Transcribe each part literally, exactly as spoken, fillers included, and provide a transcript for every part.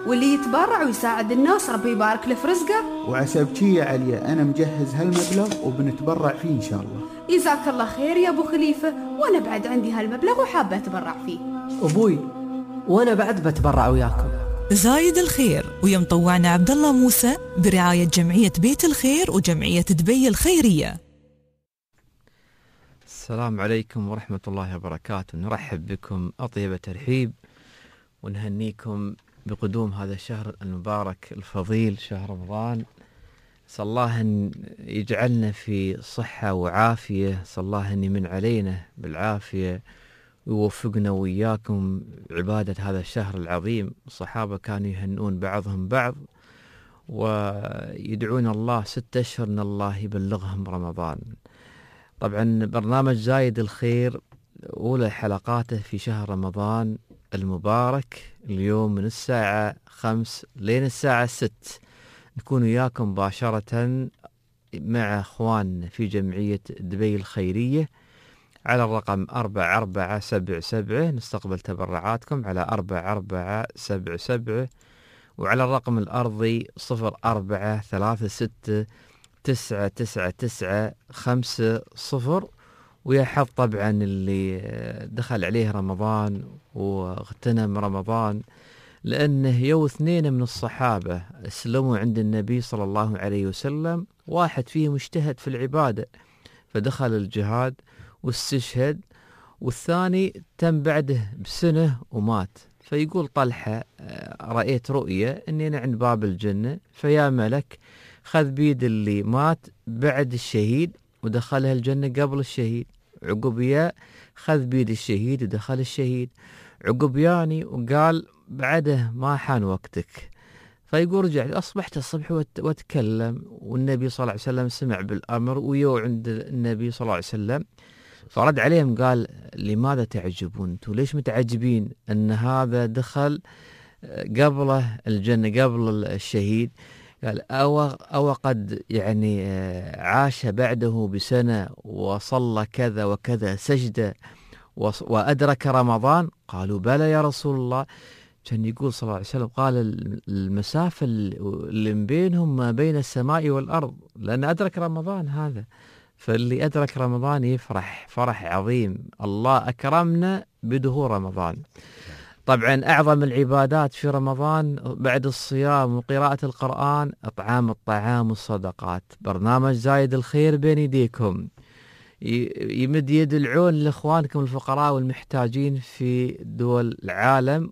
واللي يتبرع ويساعد الناس ربي يبارك له في رزقه. وعسى يا عليا أنا مجهز هالمبلغ وبنتبرع فيه إن شاء الله. جزاك الله خير يا أبو خليفة، وأنا بعد عندي هالمبلغ وحابة أتبرع فيه. أبوي وأنا بعد بتبرع وياكم. زايد الخير ويا مطوعنا عبد الله موسى برعاية جمعية بيت الخير وجمعية دبي الخيرية. السلام عليكم ورحمة الله وبركاته. نرحب بكم أطيب ترحيب ونهنيكم بقدوم هذا الشهر المبارك الفضيل شهر رمضان. نسأل الله أن يجعلنا في صحة وعافية، نسأل الله أن يمن علينا بالعافية ويوفقنا وإياكم عبادة هذا الشهر العظيم. الصحابة كانوا يهنون بعضهم بعض ويدعون الله ست أشهر أن الله يبلغهم رمضان. طبعا برنامج زايد الخير أولى حلقاته في شهر رمضان المبارك. اليوم من الساعة خمس لين الساعة ست نكون وياكم مباشرة مع أخواننا في جمعية دبي الخيرية على الرقم أربعة أربعة سبعة سبعة. نستقبل تبرعاتكم على أربعة أربعة سبعة سبعة، وعلى الرقم الأرضي صفر أربعة ثلاثة ستة تسعة تسعة تسعة خمسة صفر. ويا حظ طبعا اللي دخل عليه رمضان واغتنم رمضان، لأنه يو اثنين من الصحابة اسلموا عند النبي صلى الله عليه وسلم، واحد فيهم اجتهد في العبادة فدخل الجهاد واستشهد، والثاني تم بعده بسنة ومات. فيقول طلحة رأيت رؤية أني أنا عند باب الجنة، فيا ملك خذ بيد اللي مات بعد الشهيد ودخلها الجنة قبل الشهيد، عقب يا خذ بيد الشهيد ودخل الشهيد، عقب ياني وقال بعده ما حان وقتك. فيقول رجع أصبحت الصبح واتكلم، والنبي صلى الله عليه وسلم سمع بالأمر ويو عند النبي صلى الله عليه وسلم، فرد عليهم قال لماذا تعجبون؟ انتم ليش متعجبين أن هذا دخل قبله الجنة قبل الشهيد؟ قال أو, أو قد يعني عاش بعده بسنة وصلى كذا وكذا سجدة وأدرك رمضان؟ قالوا بلى يا رسول الله. كان يقول صلى الله عليه وسلم قال المسافة اللي بينهم ما بين السماء والأرض، لأن أدرك رمضان هذا. فاللي أدرك رمضان يفرح فرح عظيم، الله أكرمنا بدخول رمضان. طبعا أعظم العبادات في رمضان بعد الصيام وقراءة القرآن إطعام الطعام والصدقات. برنامج زايد الخير بين يديكم يمد يد العون لإخوانكم الفقراء والمحتاجين في دول العالم.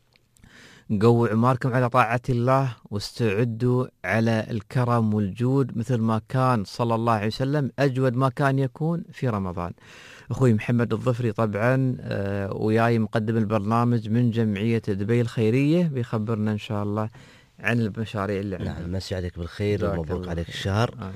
قووا عماركم على طاعة الله واستعدوا على الكرم والجود مثل ما كان صلى الله عليه وسلم أجود ما كان يكون في رمضان. أخوي محمد الظفري طبعا آه وياي مقدم البرنامج من جمعية دبي الخيرية بيخبرنا إن شاء الله عن المشاريع اللي عندنا. نعم مسي عليك بالخير ومبروك عليك الشهر. آه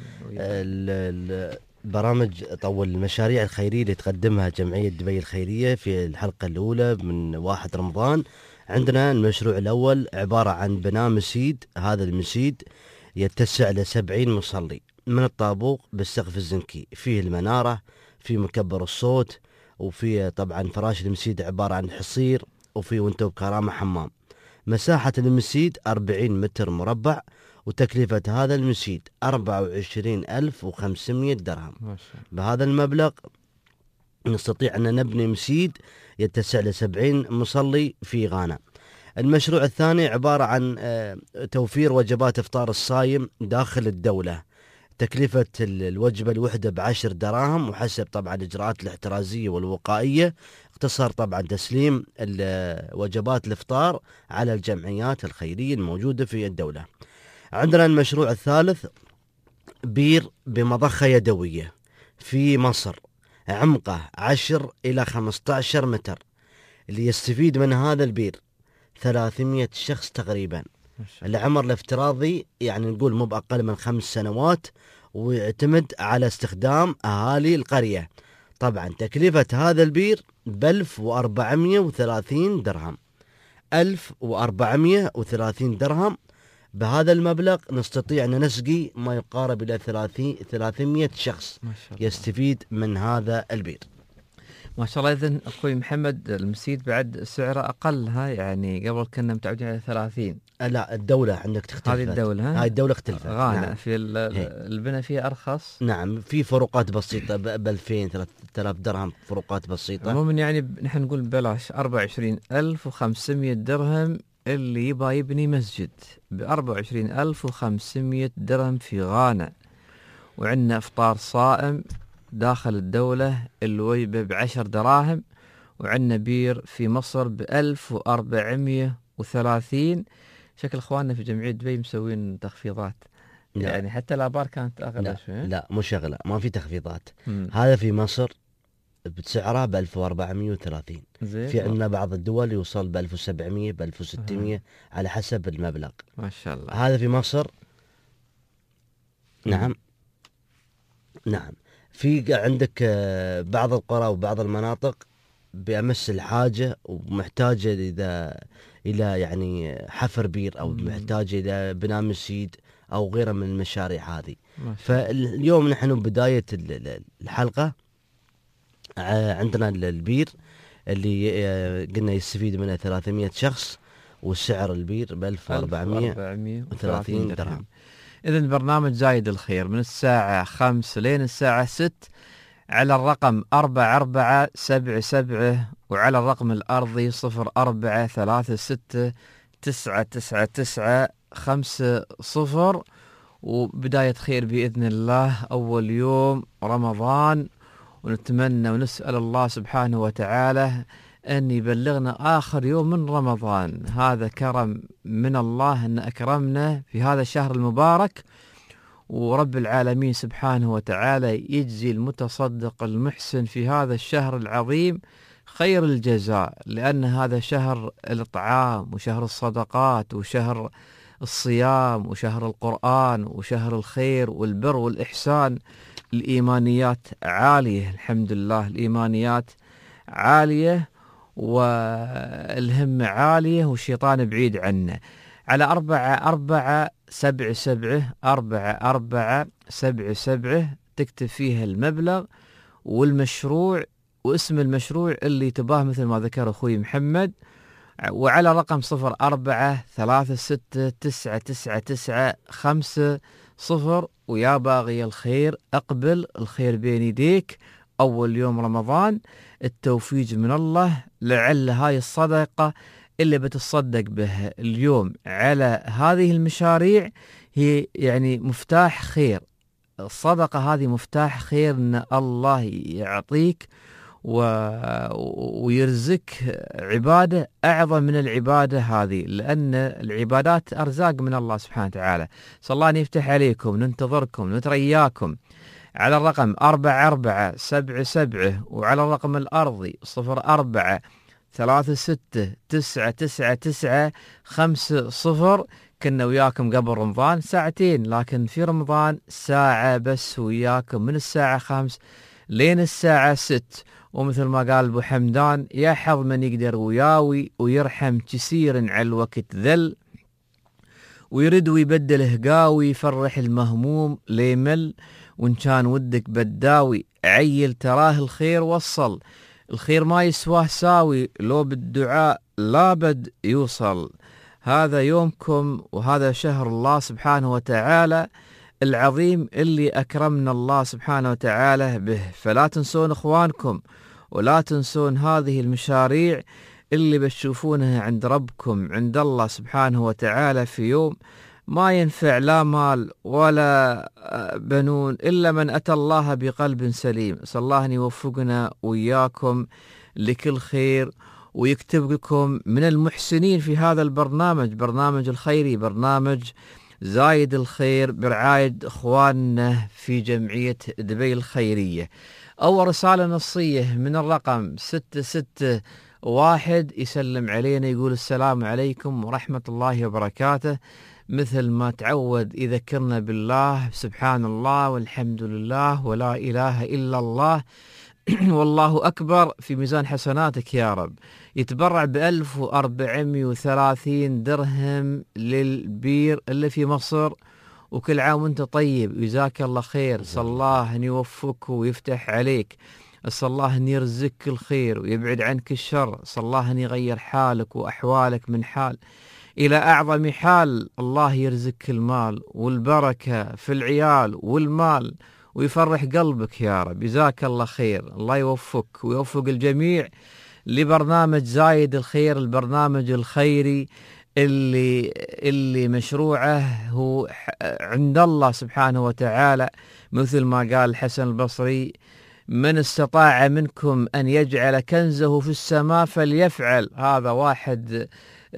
البرامج طول المشاريع الخيرية اللي تقدمها جمعية دبي الخيرية في الحلقة الأولى من واحد رمضان. عندنا المشروع الأول عبارة عن بناء مسجد. هذا المسجد يتسع لسبعين مصلي من الطابوق بالسقف الزنكي، فيه المنارة، في مكبر الصوت، وفي طبعا فراش المسجد عبارة عن حصير، وفي وانتو بكرامة حمام. مساحة المسجد أربعين متر مربع، وتكلفة هذا المسجد أربعة وعشرين ألف وخمسمائة درهم. بهذا المبلغ نستطيع أن نبني مسجد يتسع لسبعين مصلي في غانا. المشروع الثاني عبارة عن توفير وجبات إفطار الصايم داخل الدولة. تكلفة الوجبة الوحدة بعشر دراهم، وحسب طبعا الإجراءات الاحترازية والوقائية. اقتصر طبعا تسليم وجبات الإفطار على الجمعيات الخيرية الموجودة في الدولة. عندنا المشروع الثالث بير بمضخة يدوية في مصر، عمقه عشر إلى خمسة عشر متر. اللي يستفيد من هذا البير ثلاثمائة شخص تقريبا. العمر الافتراضي يعني نقول مو بأقل من خمس سنوات، ويعتمد على استخدام أهالي القرية. طبعا تكلفة هذا البير بألف وأربعمائة وثلاثين درهم. ألف وأربعمائة وثلاثين درهم. بهذا المبلغ نستطيع أن نسقي ما يقارب إلى ثلاثمائة شخص يستفيد من هذا البير. ما شاء الله. إذن أخوي محمد المسيد بعد سعره أقل، ها يعني قبل كنا متعودين على ثلاثين. لا الدولة عندك تختلف. هذه الدولة ها؟ هاي الدولة اختلفت. غانا نعم. في البناء فيها أرخص. نعم في فروقات بسيطة ب ألفين ثلاثة آلاف درهم، فروقات بسيطة. عموما يعني نحن نقول ببلاش أربعة وعشرين ألف وخمسمية درهم اللي يبغى يبني مسجد ب أربعة وعشرين ألف وخمسمية درهم في غانا. وعندنا إفطار صائم داخل الدولة الوجبة بعشر دراهم. وعندنا بير في مصر بألف وأربعمية وثلاثين. شكل إخواننا في جمعية دبي مسوين تخفيضات. لا. يعني حتى الآبار كانت أغلى لا شوي. لا مش أغلى، ما في تخفيضات. مم. هذا في مصر بسعره ب ألف وأربعمية وثلاثين. زين. في عندنا بعض الدول يوصل ب ألف وسبعمية ب ألف وستمية على حسب المبلغ. ما شاء الله. هذا في مصر. نعم نعم. في عندك آه، بعض القرى وبعض المناطق بأمس الحاجة ومحتاجة إذا إلى يعني حفر بير أو محتاجة إلى بناء مسجد أو غيره من المشاريع هذه. فاليوم نحن بداية الحلقة عندنا البير اللي قلنا يستفيد منه ثلاثمية شخص، والسعر البير ب ألف وأربعمية وثلاثين درهم. إذن برنامج زايد الخير من الساعة خمس لين الساعة ست على الرقم أربعة أربعة سبعة سبعة، وعلى الرقم الأرضي صفر أربعة ثلاثة ستة تسعة تسعة تسعة خمسة صفر. وبداية خير بإذن الله أول يوم رمضان، ونتمنى ونسأل الله سبحانه وتعالى أن يبلغنا آخر يوم من رمضان. هذا كرم من الله أن أكرمنا في هذا الشهر المبارك، ورب العالمين سبحانه وتعالى يجزي المتصدق المحسن في هذا الشهر العظيم خير الجزاء، لأن هذا شهر الإطعام وشهر الصدقات وشهر الصيام وشهر القرآن وشهر الخير والبر والإحسان. الإيمانيات عالية الحمد لله، الإيمانيات عالية والهمة عالية والشيطان بعيد عنا. على أربعة أربعة سبعة سبعة أربعة أربعة سبعة سبعة تكتب فيها المبلغ والمشروع واسم المشروع اللي تباه مثل ما ذكر أخوي محمد، وعلى رقم صفر أربعة ثلاثة ستة تسعة تسعة تسعة خمسة صفر. ويا باغي الخير أقبل، الخير بين يديك أول يوم رمضان، التوفيق من الله. لعل هاي الصدقة اللي بتصدق بها اليوم على هذه المشاريع هي يعني مفتاح خير. الصدقة هذه مفتاح خير أن الله يعطيك و... ويرزق عبادة أعظم من العبادة هذه، لأن العبادات أرزاق من الله سبحانه وتعالى. صلى الله أن يفتح عليكم، ننتظركم نترياكم على الرقم أربعة أربعة سبعة سبعة، وعلى الرقم الأرضي صفر أربعة ثلاثة ستة تسعة تسعة تسعة خمسة صفر. كنا وياكم قبل رمضان ساعتين، لكن في رمضان ساعة بس وياكم من الساعة خمس لين الساعة ست. ومثل ما قال أبو حمدان، يا حظ من يقدر وياوي ويرحم كسير على الوقت ذل، ويرد ويبدله قاوي يفرح المهموم ليمل. وإن كان ودك بداوي عيل تراه الخير وصل، الخير ما يسواه ساوي لو بالدعاء لابد يوصل. هذا يومكم وهذا شهر الله سبحانه وتعالى العظيم اللي أكرمنا الله سبحانه وتعالى به. فلا تنسون إخوانكم ولا تنسون هذه المشاريع اللي بتشوفونها عند ربكم عند الله سبحانه وتعالى في يوم ما ينفع لا مال ولا بنون إلا من أتى الله بقلب سليم. أسأل الله أن يوفقنا وإياكم لكل خير ويكتب لكم من المحسنين في هذا البرنامج، برنامج الخيري، برنامج زايد الخير برعاية إخواننا في جمعية دبي الخيرية. أول رسالة نصية من الرقم ستة ستة واحد يسلم علينا يقول السلام عليكم ورحمة الله وبركاته. مثل ما تعود يذكرنا بالله، سبحان الله والحمد لله ولا إله إلا الله والله أكبر في ميزان حسناتك يا رب. يتبرع بألف وأربعمية وثلاثين درهم للبير اللي في مصر. وكل عام وانت طيب، جزاك الله خير، صلى الله أن يوفقك ويفتح عليك. أسأل الله أن يرزقك الخير ويبعد عنك الشر. أسأل الله أن يغير حالك وأحوالك من حال إلى أعظم حال. الله يرزقك المال والبركة في العيال والمال ويفرح قلبك يا رب. جزاك الله خير. الله يوفقك ويوفق الجميع لبرنامج زايد الخير، البرنامج الخيري اللي اللي مشروعه هو عند الله سبحانه وتعالى، مثل ما قال الحسن البصري: من استطاع منكم أن يجعل كنزه في السماء فليفعل. هذا واحد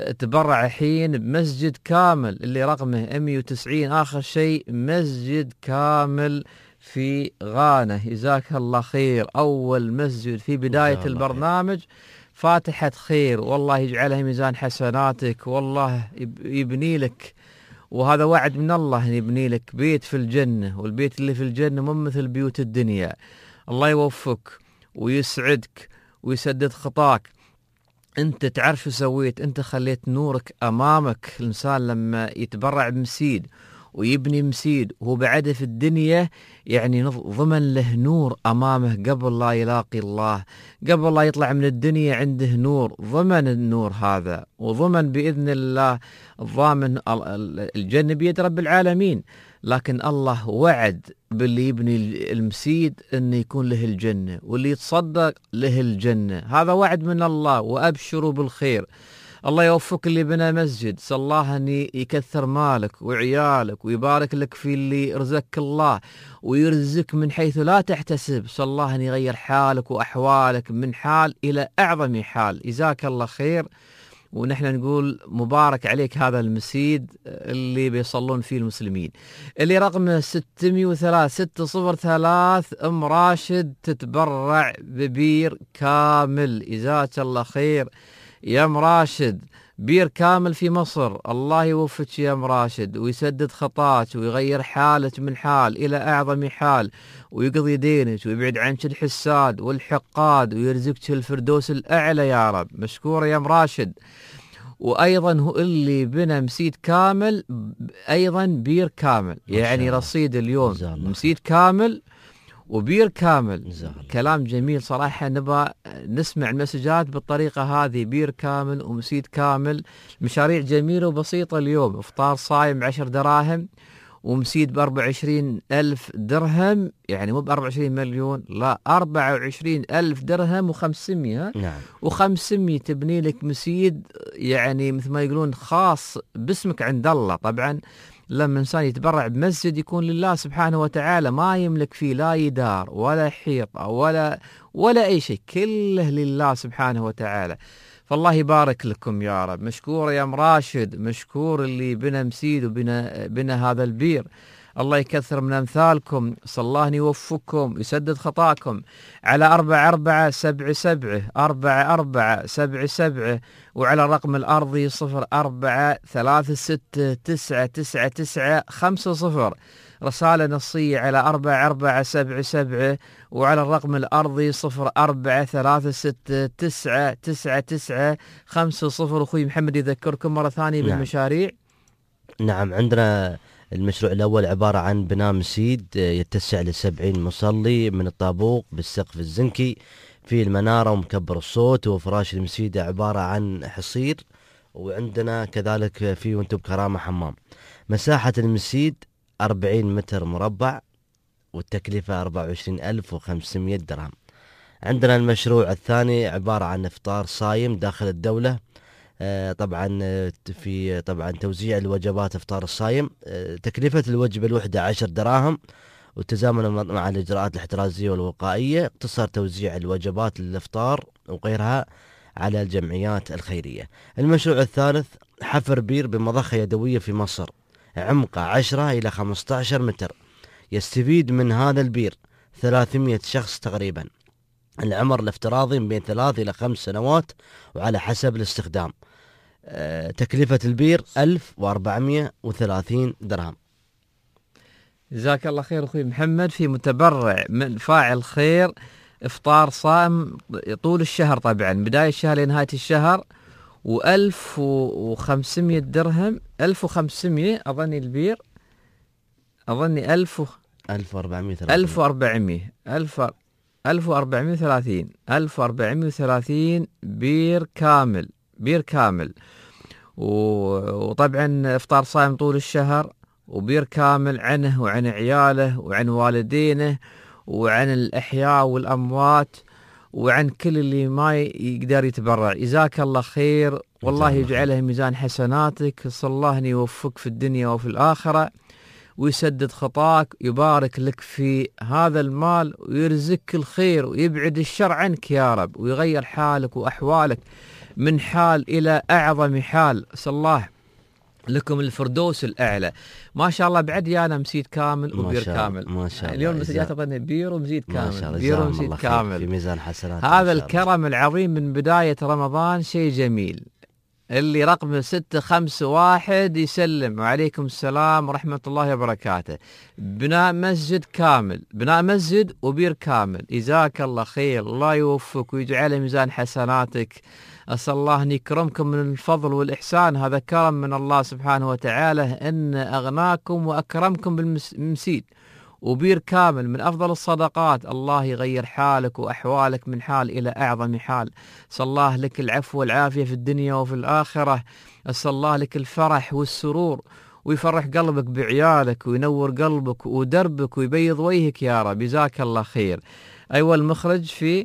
تبرع حين بمسجد كامل اللي رقمه مئة وتسعين آخر شيء، مسجد كامل في غانا. جزاك الله خير. أول مسجد في بداية البرنامج، فاتحة خير، والله يجعلها ميزان حسناتك، والله يبني لك، وهذا وعد من الله أن يبني لك بيت في الجنة، والبيت اللي في الجنة مو مثل بيوت الدنيا. الله يوفقك ويسعدك ويسدد خطاك. أنت تعرف شو سويت؟ أنت خليت نورك أمامك. الإنسان لما يتبرع بمسيد ويبني مسيد وهو بعده في الدنيا، يعني ضمن له نور أمامه قبل لا يلاقي الله، قبل لا يطلع من الدنيا عنده نور، ضمن النور هذا، وضمن بإذن الله الضامن الجنة بيد رب العالمين. لكن الله وعد باللي يبني المسيد أن يكون له الجنة، واللي يتصدق له الجنة. هذا وعد من الله، وأبشروا بالخير. الله يوفق اللي بنى مسجد، سأل الله أن يكثر مالك وعيالك ويبارك لك في اللي رزقك الله، ويرزقك من حيث لا تحتسب. سأل الله أن يغير حالك وأحوالك من حال إلى أعظم حال. جزاك الله خير. ونحن نقول مبارك عليك هذا المسيد اللي بيصلون فيه المسلمين، اللي رقمه ستمئة وثلاثة ستة صفر ثلاثة. أم راشد تتبرع ببير كامل. جزاك الله خير يا ام راشد. بير كامل في مصر. الله يوفقك يا ام راشد ويسدد خطاك ويغير حالك من حال إلى أعظم حال، ويقضي دينك ويبعد عنك الحساد والحقاد، ويرزقك الفردوس الأعلى يا رب. مشكورة يا ام راشد. وأيضا هو اللي بنى مسيد كامل، أيضا بير كامل، يعني رصيد اليوم مسيد كامل وبير كامل. كلام جميل صراحة. نبى نسمع المسجات بالطريقة هذه، بير كامل ومسيد كامل. مشاريع جميلة وبسيطة اليوم. افطار صايم بعشر دراهم، ومسيد بأربع وعشرين ألف درهم، يعني مو بأربع وعشرين مليون، لا أربع وعشرين ألف درهم وخمسمية. نعم. وخمسمية تبني لك مسيد، يعني مثل ما يقولون خاص باسمك عند الله. طبعا لما إنسان يتبرع بمسجد يكون لله سبحانه وتعالى، ما يملك فيه لا يدار ولا حيطة ولا ولا أي شيء، كله لله سبحانه وتعالى. فالله يبارك لكم يا رب. مشكور يا ام راشد، مشكور اللي بنى مسيد وبنى بنى هذا البير. الله يكثر من أمثالكم. صلى الله أن يوفقكم ويسدد خطاكم. على أربعة أربعة سبعة سبعة أربعة أربعة سبعة سبعة، وعلى الرقم الأرضي صفر أربعة ثلاثة ستة تسعة تسعة تسعة خمسة صفر. رسالة نصية على أربعة أربعة سبعة سبعة، وعلى الرقم الأرضي صفر أربعة ثلاثة ستة تسعة تسعة تسعة خمسة صفر. أخوي محمد يذكركم مرة ثانية بالمشاريع. نعم. عندنا المشروع الأول عبارة عن بناء مسيد يتسع لسبعين مصلي من الطابوق بالسقف الزنكي، في المنارة ومكبر الصوت، وفراش المسيد عبارة عن حصير، وعندنا كذلك في وانتم بكرامة حمام. مساحة المسيد أربعين متر مربع، والتكلفة أربعة وعشرين ألف وخمسمائة درهم. عندنا المشروع الثاني عبارة عن إفطار صايم داخل الدولة، آه طبعا في طبعا توزيع الوجبات إفطار الصايم. آه تكلفة الوجبة الوحدة عشر دراهم، وتزامنا مع الإجراءات الاحترازية والوقائية. اقتصر توزيع الوجبات للإفطار وغيرها على الجمعيات الخيرية. المشروع الثالث حفر بير بمضخة يدوية في مصر، عمقه عشرة إلى خمسة عشر متر. يستفيد من هذا البير ثلاثمائة شخص تقريبا. العمر الافتراضي من بين ثلاث إلى خمس سنوات وعلى حسب الاستخدام. أه تكلفة البير ألف وأربعمائة وثلاثين درهم. جزاك الله خير أخوي محمد. في متبرع من فاعل خير إفطار صائم طول الشهر، طبعا بداية الشهر لنهاية الشهر، وألف وخمسمائة درهم. ألف وخمسمائة أظني البير، أظني ألف ألف وأربعمائة ألف وأربعمائة ألف ألف وأربعمائة وثلاثين ألف وأربعمائة وثلاثين بير كامل، بير كامل. وطبعا إفطار صائم طول الشهر، وبير كامل عنه وعن عياله وعن والدينه وعن الأحياء والأموات وعن كل اللي ما يقدر يتبرع. جزاك الله خير، والله يجعلها ميزان حسناتك. صلى الله أن يوفقك في الدنيا وفي الآخرة، ويسدد خطاك، يبارك لك في هذا المال، ويرزقك الخير، ويبعد الشر عنك يا رب، ويغير حالك وأحوالك من حال إلى أعظم حال. أسأل الله لكم الفردوس الأعلى. ما شاء الله بعد يانا مسيد كامل وبير كامل. ما شاء الله. اليوم مسجات أظن بير ومزيد كامل، بير ومزيد كامل في ميزان حسنات. هذا الكرم العظيم من بداية رمضان شيء جميل. اللي رقم ستة خمسة واحد يسلم وعليكم السلام ورحمة الله وبركاته. بناء مسجد كامل، بناء مسجد وبير كامل. جزاك الله خير، الله يوفقك ويجعل ميزان حسناتك. أسأل الله أن يكرمكم من الفضل والإحسان، هذا كرم من الله سبحانه وتعالى أن أغناكم وأكرمكم بالمسيد. وبير كامل من أفضل الصدقات، الله يغير حالك وأحوالك من حال إلى أعظم حال. أسأل الله لك العفو والعافية في الدنيا وفي الآخرة. أسأل الله لك الفرح والسرور، ويفرح قلبك بعيالك، وينور قلبك ودربك، ويبيض وجهك يا رب. جزاك الله خير. أيوة المخرج في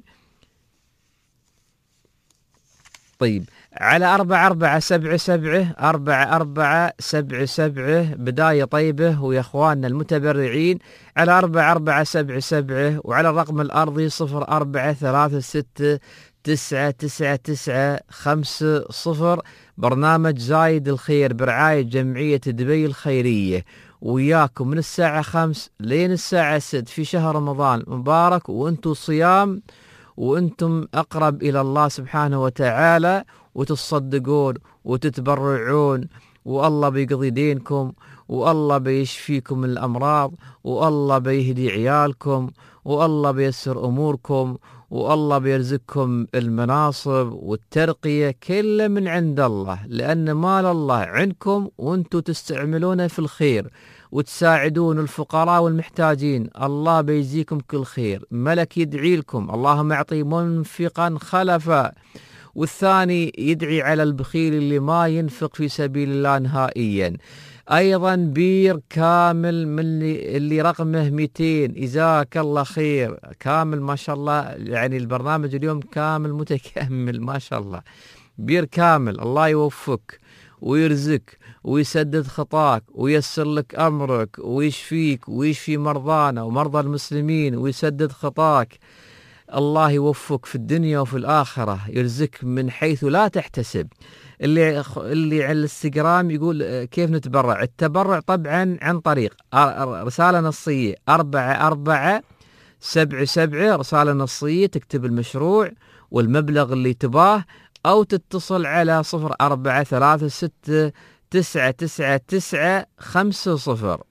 طيب على أربعة أربعة سبعة سبعة أربعة أربعة سبعة سبعة بداية طيبة، ويا أخواننا المتبرعين على أربعة أربعة سبعة سبعة، وعلى الرقم الأرضي صفر أربعة ثلاثة ستة تسعة تسعة تسعة خمسة صفر. برنامج زايد الخير برعاية جمعية دبي الخيرية، وياكم من الساعة خمس لين الساعة ست في شهر رمضان مبارك، وأنتم صيام وأنتم أقرب إلى الله سبحانه وتعالى، وتصدقون وتتبرعون، والله بيقضي دينكم، والله بيشفيكم من الأمراض، والله بيهدي عيالكم، والله بيسر أموركم، والله بيرزقكم المناصب والترقية، كله من عند الله، لأن مال الله عندكم وأنتم تستعملونه في الخير وتساعدون الفقراء والمحتاجين. الله بيجزيكم كل خير. ملك يدعي لكم اللهم اعطي منفقا خلفا، والثاني يدعي على البخيل اللي ما ينفق في سبيل الله نهائيا. أيضا بير كامل من اللي, اللي رقمه مئتين. جزاك الله خير. كامل ما شاء الله، يعني البرنامج اليوم كامل متكامل ما شاء الله. بير كامل، الله يوفقك ويرزقك ويسدد خطاك وييسر لك أمرك ويشفيك ويشفي مرضانا ومرضى المسلمين ويسدد خطاك. الله يوفقك في الدنيا وفي الآخرة، يرزقك من حيث لا تحتسب. اللي اللي على الانستغرام يقول كيف نتبرع؟ التبرع طبعا عن طريق رسالة نصية أربعة أربعة سبعة سبعة، رسالة نصية تكتب المشروع والمبلغ اللي تباه، أو تتصل على صفر أربعة ثلاثة ستة تسعة تسعة تسعة خمسة صفر.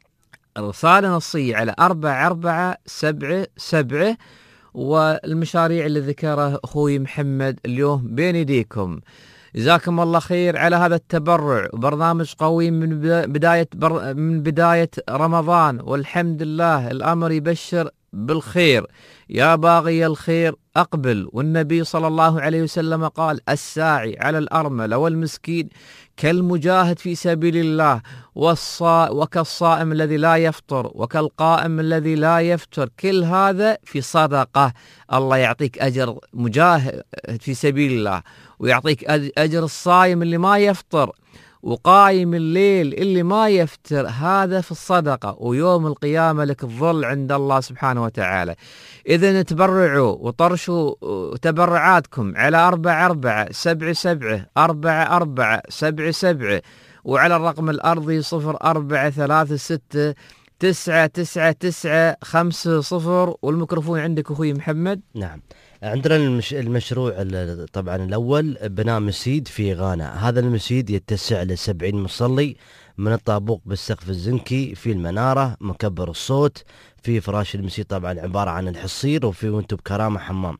رسالة نصية على أربعة أربعة سبعة سبعة. والمشاريع اللي ذكرها أخوي محمد اليوم بين يديكم. جزاكم الله خير على هذا التبرع، وبرنامج قوي من بداية بر... من بداية رمضان، والحمد لله الأمر يبشر بالخير. يا باغي الخير أقبل. والنبي صلى الله عليه وسلم قال الساعي على الأرملة والمسكين كالمجاهد في سبيل الله، والصا... وكالصائم الذي لا يفطر، وكالقائم الذي لا يفتر. كل هذا في صدقة. الله يعطيك أجر مجاهد في سبيل الله، ويعطيك أجر الصائم اللي ما يفطر، وقايم الليل اللي ما يفتر، هذا في الصدقة. ويوم القيامة لك الظل عند الله سبحانه وتعالى. إذا تبرعوا وطرشوا تبرعاتكم على أربعة أربعة سبعة سبعة أربعة أربعة سبعة سبعة، وعلى الرقم الأرضي صفر أربعة ثلاثة ستة تسعة تسعة تسعة خمسة صفر. والميكروفون عندك أخوي محمد. نعم، عندنا المش... المشروع طبعا الأول بناء مسجد في غانا. هذا المسجد يتسع لسبعين مصلي، من الطابوق بالسقف الزنكي، في المنارة مكبر الصوت، في فراش المسجد طبعا عبارة عن الحصير، وفي وانتو بكرامة حمام.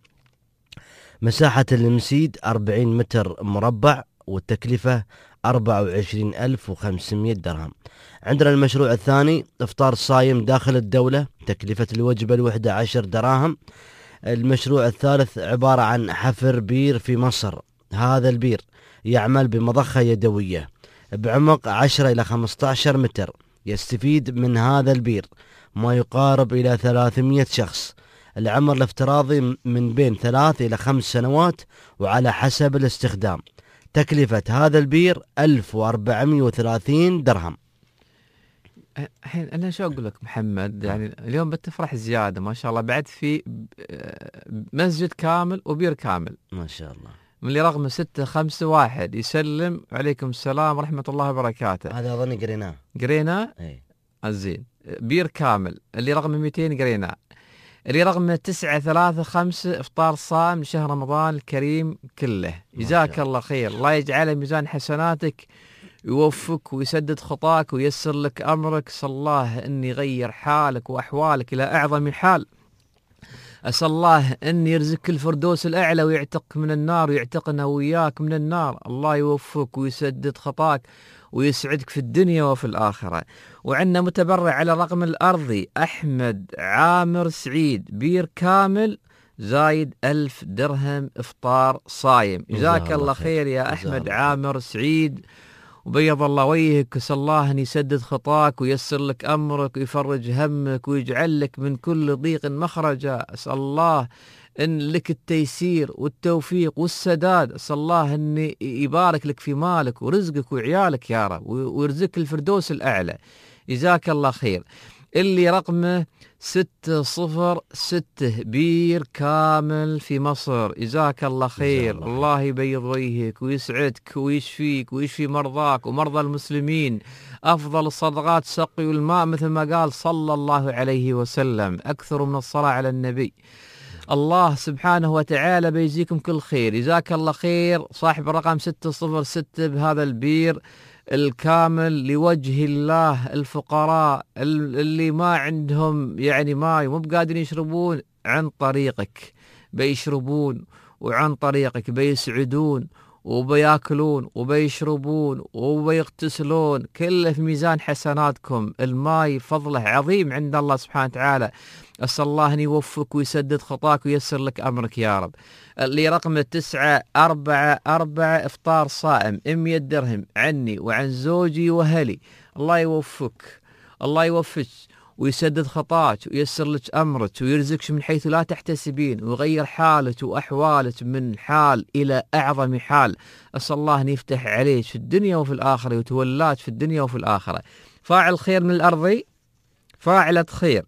مساحة المسجد أربعين متر مربع، والتكلفة أربعة وعشرين ألف وخمسمائة درهم. عندنا المشروع الثاني إفطار صايم داخل الدولة، تكلفة الوجبة الوحدة عشر دراهم. المشروع الثالث عبارة عن حفر بير في مصر. هذا البير يعمل بمضخة يدوية بعمق عشرة إلى خمسة عشر متر. يستفيد من هذا البير ما يقارب إلى ثلاثمئة شخص. العمر الافتراضي من بين ثلاث إلى خمس سنوات وعلى حسب الاستخدام. تكلفة هذا البير ألف وأربعمئة وثلاثين درهم. الحين أنا شو أقول لك محمد، يعني اليوم بتفرح زيادة ما شاء الله، بعد في مسجد كامل وبير كامل ما شاء الله. من اللي رقم ستة خمسة واحد يسلم عليكم السلام ورحمة الله وبركاته. هذا أظني قريناه قرينا اي الزين. بير كامل اللي رقم مئتين قرينا. اللي رقم تسعة ثلاثة خمسة إفطار صائم لشهر رمضان الكريم كله. جزاك الله خير، الله يجعله ميزان حسناتك، يوفقك ويسدد خطاك وييسر لك أمرك. صلى الله أن يغير حالك وأحوالك إلى أعظم حال. أسأل الله أن يرزقك الفردوس الأعلى ويعتقك من النار ويعتقنا وياك من النار. الله يوفقك ويسدد خطاك ويسعدك في الدنيا وفي الآخرة. وعندنا متبرع على الرقم الأرضي أحمد عامر سعيد، بير كامل زايد ألف درهم إفطار صايم. جزاك الله خير يا أحمد عامر سعيد، وبيض الله وجهك. أسأل الله أن يسدد خطاك ويسر لك أمرك ويفرج همك ويجعل لك من كل ضيق مخرجا. أسأل الله أن لك التيسير والتوفيق والسداد. أسأل الله أن يبارك لك في مالك ورزقك وعيالك يا رب، ويرزقك الفردوس الأعلى. جزاك الله خير. اللي رقمه ستة صفر ستة بير كامل في مصر. جزاك الله خير، الله, الله يبيض وجهك ويسعدك ويشفيك ويشفي مرضاك ومرضى المسلمين. أفضل الصدقات سقي الماء مثل ما قال صلى الله عليه وسلم. أكثر من الصلاة على النبي. الله سبحانه وتعالى بيجزيكم كل خير. جزاك الله خير صاحب الرقم ستة صفر ستة بهذا البير الكامل لوجه الله. الفقراء اللي ما عندهم يعني ماء ومو بقادرين يشربون، عن طريقك بيشربون، وعن طريقك بيسعدون وبياكلون وبيشربون وبيغتسلون، كله في ميزان حسناتكم. الماء فضله عظيم عند الله سبحانه وتعالى. أسأل الله أن يوفقك ويسدد خطاك ويسر لك أمرك يا رب. اللي رقم تسعة أربعة أربعة إفطار صائم مئة درهم عني وعن زوجي وهلي. الله يوفقك، الله يوفقك ويسدد خطاك ويسر لك أمرك ويرزقك من حيث لا تحتسبين ويغير حالك وأحوالك من حال إلى أعظم حال. أسأل الله أن يفتح عليك في الدنيا وفي الآخرة وتولاك في الدنيا وفي الآخرة. فاعل خير من الأرضي، فاعلة خير،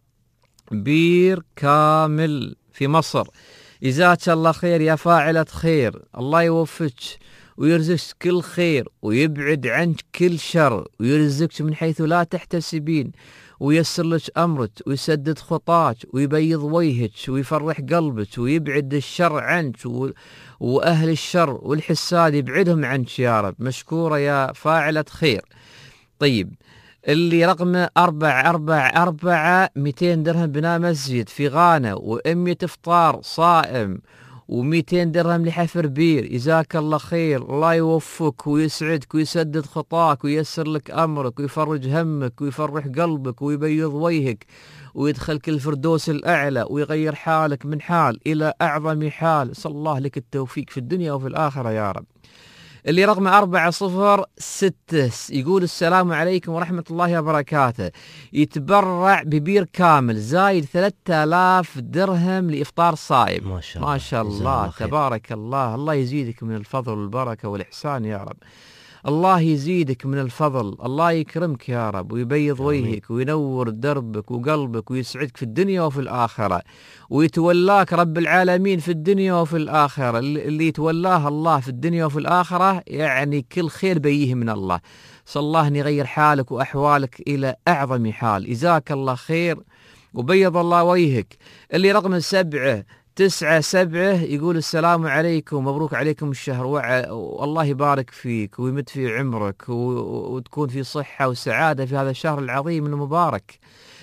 بير كامل في مصر. جزاك الله خير يا فاعلة خير، الله يوفقك ويرزقك كل خير ويبعد عنك كل شر ويرزقك من حيث لا تحتسبين ويسر لك أمرك ويسدد خطاك ويبيض وجهك ويفرح قلبك ويبعد الشر عنك و... وأهل الشر والحساد يبعدهم عنك يا رب. مشكورة يا فاعلة خير. طيب اللي رقمه أربعة أربعة أربعة مئتين درهم بناء مسجد في غانا ومئة إفطار صائم ومئتين درهم لحفر بير. جزاك الله خير، الله يوفقك ويسعدك ويسدد خطاك وييسر لك أمرك ويفرج همك ويفرح قلبك ويبيض وجهك ويدخلك الفردوس الأعلى ويغير حالك من حال إلى أعظم حال. صلى الله لك التوفيق في الدنيا وفي الآخرة يا رب. اللي رقم أربعة صفر ستة يقول السلام عليكم ورحمة الله وبركاته، يتبرع ببير كامل زايد ثلاثة آلاف درهم لإفطار صائم. ما شاء الله, ما شاء الله تبارك الله. الله يزيدك من الفضل والبركة والإحسان يا رب. الله يزيدك من الفضل، الله يكرمك يا رب ويبيض وجهك وينور دربك وقلبك ويسعدك في الدنيا وفي الآخرة ويتولاك رب العالمين في الدنيا وفي الآخرة. اللي يتولاه الله في الدنيا وفي الآخرة يعني كل خير بيه من الله. صلى الله أن يغير حالك وأحوالك إلى أعظم حال. جزاك الله خير وبيض الله وجهك. اللي رقم سبعة تسعة سبعة يقول السلام عليكم، مبروك عليكم الشهر والله يبارك فيك ويمد في عمرك وتكون في صحة وسعادة في هذا الشهر العظيم المبارك.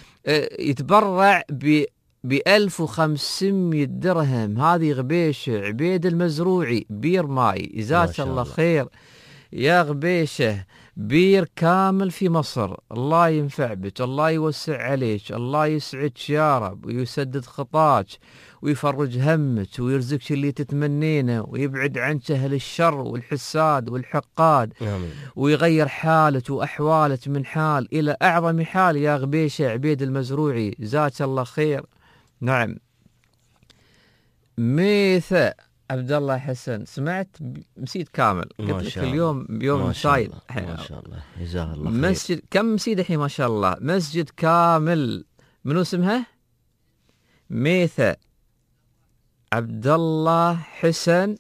يتبرع ب بألف وخمسمائة درهم. هذه غبيش عبيد المزروعي بير ماي. جزاك الله خير يا غبيشة بير كامل في مصر، الله ينفع بك، الله يوسع عليك، الله يسعدك يا رب، ويسدد خطاك ويفرج همك ويرزقك اللي تتمنينه، ويبعد عنك أهل الشر والحساد والحقاد، آمين. ويغير حالك وأحوالك من حال إلى أعظم حال. يا غبيشة عبيد المزروعي جزاك الله خير. نعم. ميثا عبد الله حسن، سمعت مسيد كامل، قلت لك اليوم يوم سايد ما شاء الله جزاه الله خير. مسجد كم مسيد الحين ما شاء الله، مسجد كامل. منو اسمها؟ ميثا عبد الله حسن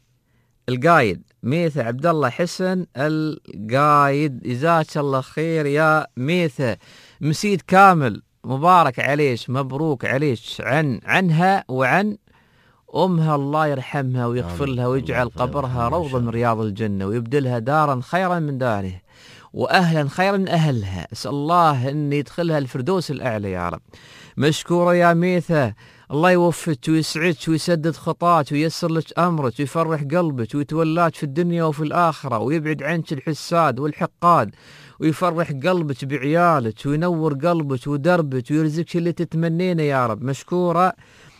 القايد، ميثا عبد الله حسن القايد، جزاك الله خير يا ميثا. مسيد كامل مبارك عليك، مبروك عليك عن عنها وعن أمها، الله يرحمها ويغفر لها ويجعل قبرها روضة من رياض الجنة، ويبدلها دارا خيرا من داره وأهلا خيرا من أهلها. أسأل الله أن يدخلها الفردوس الأعلى يا رب. مشكورة يا ميثا، الله يوفقك ويسعدك ويسدد خطاك وييسر لك أمرك ويفرح قلبك ويتولاك في الدنيا وفي الآخرة، ويبعد عنك الحساد والحقاد، ويفرح قلبك بعيالك وينور قلبك ودربك ويرزقك اللي تتمنينه يا رب. مشكورة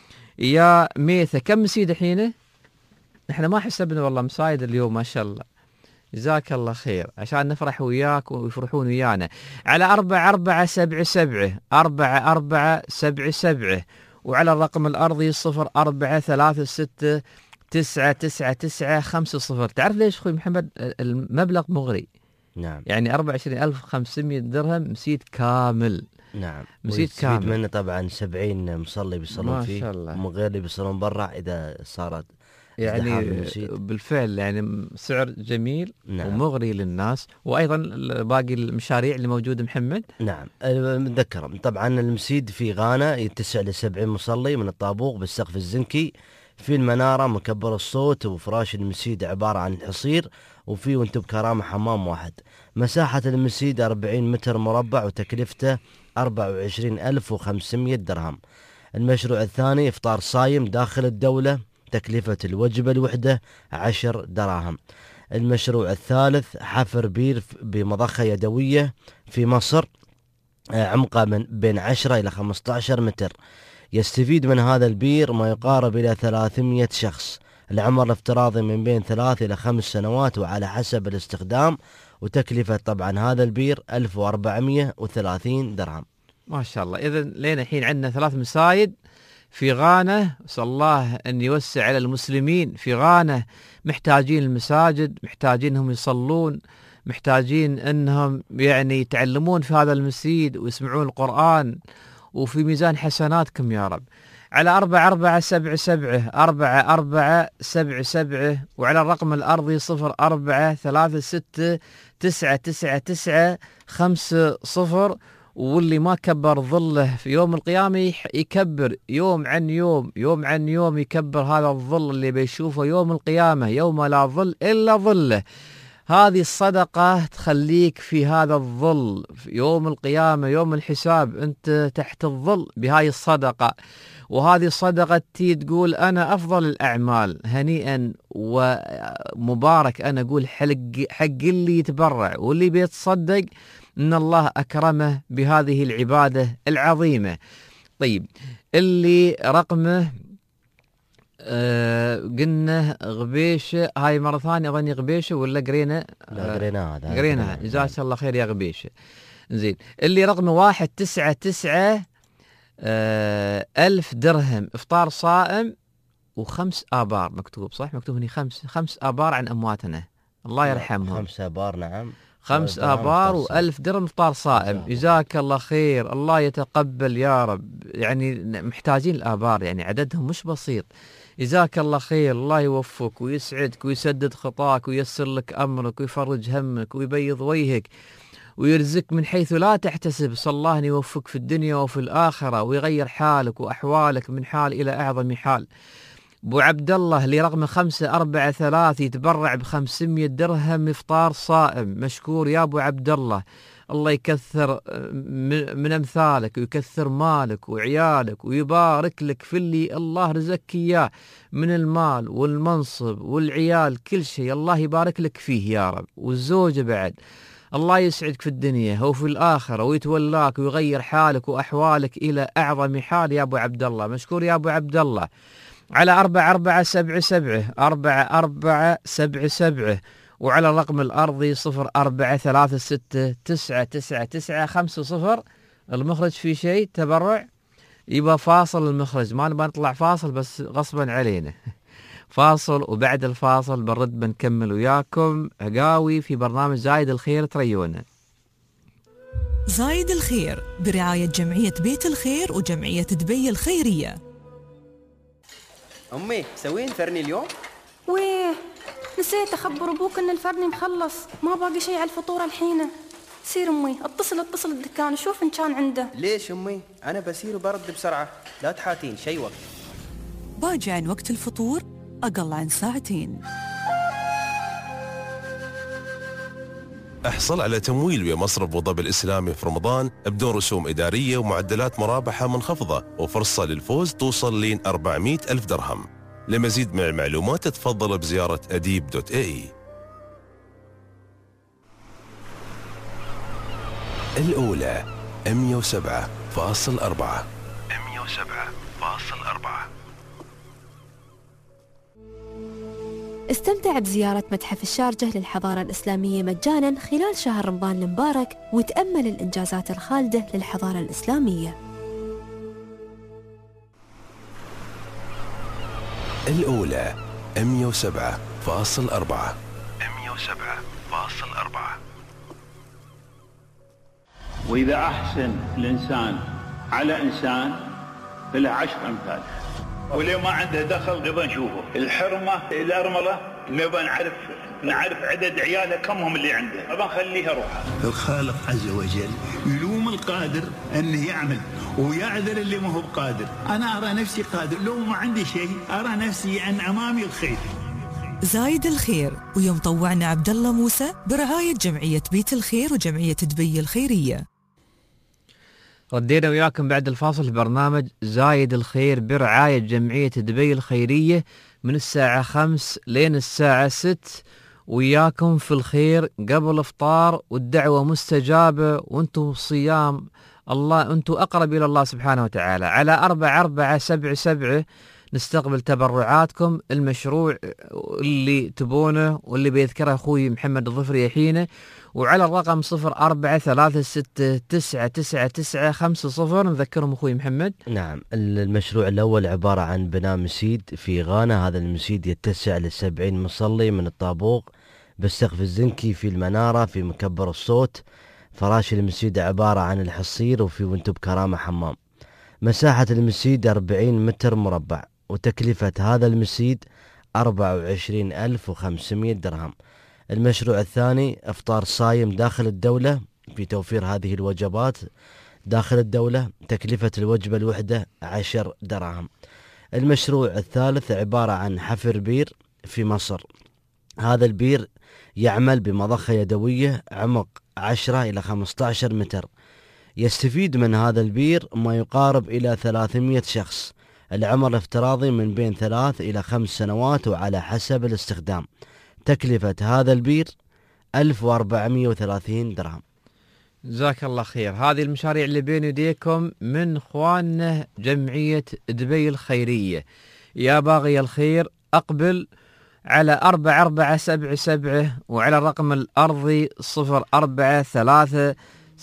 يا ميثا. كم مسيد الحين؟ احنا ما حسبنا والله مسايد اليوم ما شاء الله. جزاك الله خير، عشان نفرح وياك ويفرحون ويانا. على أربعة أربعة سبعة سبعة أربعة أربعة سبعة سبعة، وعلى الرقم الأرضي صفر أربعة ثلاثة ستة تسعة تسعة تسعة خمسة صفر. تعرف ليش أخوي محمد؟ المبلغ مغري. نعم. يعني أربعة وعشرين ألف وخمسمائة درهم مسيد كامل. نعم. مسجد كامل منه طبعا سبعين مصلي بيصلون فيه، ما شاء الله، ومن غير اللي بيصلون برا إذا صارت يعني بالفعل يعني سعر جميل. نعم. ومغري للناس. وأيضا باقي المشاريع اللي موجودة محمد. نعم نذكر طبعا المسيد في غانا يتسع لسبعين مصلي، من الطابوق بالسقف الزنكي، في المنارة مكبر الصوت، وفراش المسيد عبارة عن حصير، وفي وانتم بكرامة حمام واحد. مساحة المسيد أربعين متر مربع، وتكلفته أربعة وعشرين ألف وخمسمائة درهم. المشروع الثاني إفطار صايم داخل الدولة، تكلفة الوجبة الوحدة عشر دراهم. المشروع الثالث حفر بير بمضخة يدوية في مصر، عمقه من بين عشرة إلى خمسة عشر متر. يستفيد من هذا البير ما يقارب إلى ثلاثمائة شخص. العمر الافتراضي من بين ثلاث إلى خمس سنوات وعلى حسب الاستخدام. وتكلفة طبعا هذا البير ألف وأربعمائة وثلاثين درهم. ما شاء الله. إذن لين الحين عندنا ثلاث مساجد في غانا، أسأل الله أن يوسع على المسلمين في غانا. محتاجين المساجد، محتاجينهم يصلون، محتاجين أنهم يعني يتعلمون في هذا المسجد ويسمعون القرآن، وفي ميزان حسناتكم يا رب. على أربعة أربعة سبعة سبعة أربعة أربعة سبعة سبعة، وعلى الرقم الأرضي صفر أربعة ثلاثة ستة تسعة تسعة تسعة خمسة صفر. واللي ما كبر ظله في يوم القيامة يكبر يوم عن يوم، يوم عن يوم يكبر هذا الظل اللي بيشوفه يوم القيامة، يوم لا ظل إلا ظله. هذه الصدقة تخليك في هذا الظل في يوم القيامة، يوم الحساب أنت تحت الظل بهاي الصدقة. وهذه الصدقة تي تقول أنا أفضل الأعمال، هنيئا ومبارك. أنا أقول حق, حق اللي يتبرع واللي بيتصدق إن الله أكرمه بهذه العبادة العظيمة. طيب اللي رقمه آه قلنا غبيشة، هاي مرة ثانية أظني غبيشة ولا قرينا؟ لا قرينا هذا. قرينا. جزاك الله خير يا غبيشة. زين. اللي رقمه واحد تسعة تسعة آه ألف درهم إفطار صائم وخمس آبار، مكتوب صح؟ مكتوب هني خمس خمس آبار عن أمواتنا الله يرحمهم. خمس آبار. نعم. خمس آبار وألف درهم إفطار صائم. جزاك الله خير، الله يتقبل يا رب. يعني محتاجين الآبار، يعني عددهم مش بسيط. جزاك الله خير، الله يوفقك ويسعدك ويسدد خطاك وييسر لك أمرك ويفرج همك ويبيض وجهك ويرزقك من حيث لا تحتسب. صلى الله أن يوفقك في الدنيا وفي الآخرة ويغير حالك وأحوالك من حال إلى أعظم حال. أبو عبد الله اللي رقم خمسة أربعة ثلاث يتبرع بخمسمية درهم إفطار صائم. مشكور يا أبو عبد الله، الله يكثر من أمثالك ويكثر مالك وعيالك ويبارك لك في اللي الله رزقك إياه من المال والمنصب والعيال، كل شيء الله يبارك لك فيه يا رب، والزوجة بعد الله يسعدك في الدنيا وفي الآخرة ويتولاك ويغير حالك وأحوالك إلى أعظم حال يا أبو عبد الله. مشكور يا أبو عبد الله. على أربعة أربعة سبعة سبعة أربعة أربعة سبعة سبعة وعلى الرقم الأرضي صفر أربعة ثلاثة ستة تسعة تسعة تسعة خمسة صفر. المخرج في شيء تبرع يبقى فاصل، المخرج ما نبغى نطلع فاصل بس غصبا علينا فاصل، وبعد الفاصل بنرد بنكمل وياكم عقاوي في برنامج زايد الخير. تريونا. زايد الخير برعاية جمعية بيت الخير وجمعية دبي الخيرية. أمي سوين فرني اليوم؟ ويه نسيت أخبر أبوك إن الفرني مخلص، ما باقي شيء على الفطور الحين. سير أمي اتصل اتصل الدكان وشوف إن كان عنده. ليش أمي؟ أنا بسير وبرد بسرعة، لا تحاتين شي وقت. باجي عن وقت الفطور أقل عن ساعتين. احصل على تمويل ويا مصرف أبو ظبي الإسلامي في رمضان بدون رسوم إدارية ومعدلات مرابحة منخفضة وفرصة للفوز توصل لين أربعمئة ألف درهم. لمزيد من المعلومات تفضل بزيارة أديب دوت إيه إي. الأولى مئة وسبعة فاصل أربعة مئة وسبعة فاصل أربعة. استمتع بزيارة متحف الشارجة للحضارة الإسلامية مجاناً خلال شهر رمضان المبارك، وتأمل الإنجازات الخالدة للحضارة الإسلامية. الأولى مئة وسبعة فاصل أربعة مئة وسبعة فاصل أربعة. وإذا أحسن الإنسان على إنسان فله عشر أمثال، ولو ما عنده دخل نبغى نشوفه. الحرمة الأرملة نبغى نعرف نعرف عدد عياله كم هم اللي عنده، نبغى نخليها روحها. الخالق عز وجل يلوم القادر أنه يعمل ويعذر اللي ما هو بقادر. أنا أرى نفسي قادر، لو ما عندي شيء أرى نفسي أن أمامي الخير. زايد الخير ويوم طوعنا عبد الله موسى برعاية جمعية بيت الخير وجمعية دبي الخيرية. ردينا وياكم بعد الفاصل في برنامج زايد الخير برعاية جمعية دبي الخيرية من الساعة خمس لين الساعة ست، وياكم في الخير قبل افطار والدعوة مستجابة وانتم صيام الله، انتم أقرب إلى الله سبحانه وتعالى. على أربعة أربعة سبعة سبعة نستقبل تبرعاتكم. المشروع اللي تبونه واللي بيذكره أخوي محمد الظفري يحينه، وعلى الرقم صفر أربعة ثلاثة ستة تسعة تسعة تسعة خمسة صفر. نذكرهم أخوي محمد. نعم، المشروع الأول عبارة عن بناء مسجد في غانا. هذا المسجد يتسع لسبعين مصلي من الطابوق بالسقف الزنكي في المنارة في مكبر الصوت. فراش المسجد عبارة عن الحصير وفي وانتب كرامة حمام. مساحة المسجد أربعين متر مربع، وتكلفة هذا المسجد أربعة وعشرين ألف وخمسمئة درهم. المشروع الثاني إفطار صايم داخل الدولة في توفير هذه الوجبات داخل الدولة، تكلفة الوجبة الوحدة عشر دراهم. المشروع الثالث عبارة عن حفر بير في مصر. هذا البير يعمل بمضخة يدوية عمق عشرة إلى خمسة عشر متر. يستفيد من هذا البير ما يقارب إلى ثلاثمئة شخص. العمر الافتراضي من بين ثلاث إلى خمس سنوات وعلى حسب الاستخدام. تكلفة هذا البير ألف وأربعمئة وثلاثين درهم. جزاك الله خير. هذه المشاريع اللي بين يديكم من اخواننا جمعية دبي الخيرية. يا باغي الخير أقبل على أربعة أربعة سبعة سبعة وعلى الرقم الأرضي صفر أربعة ثلاثة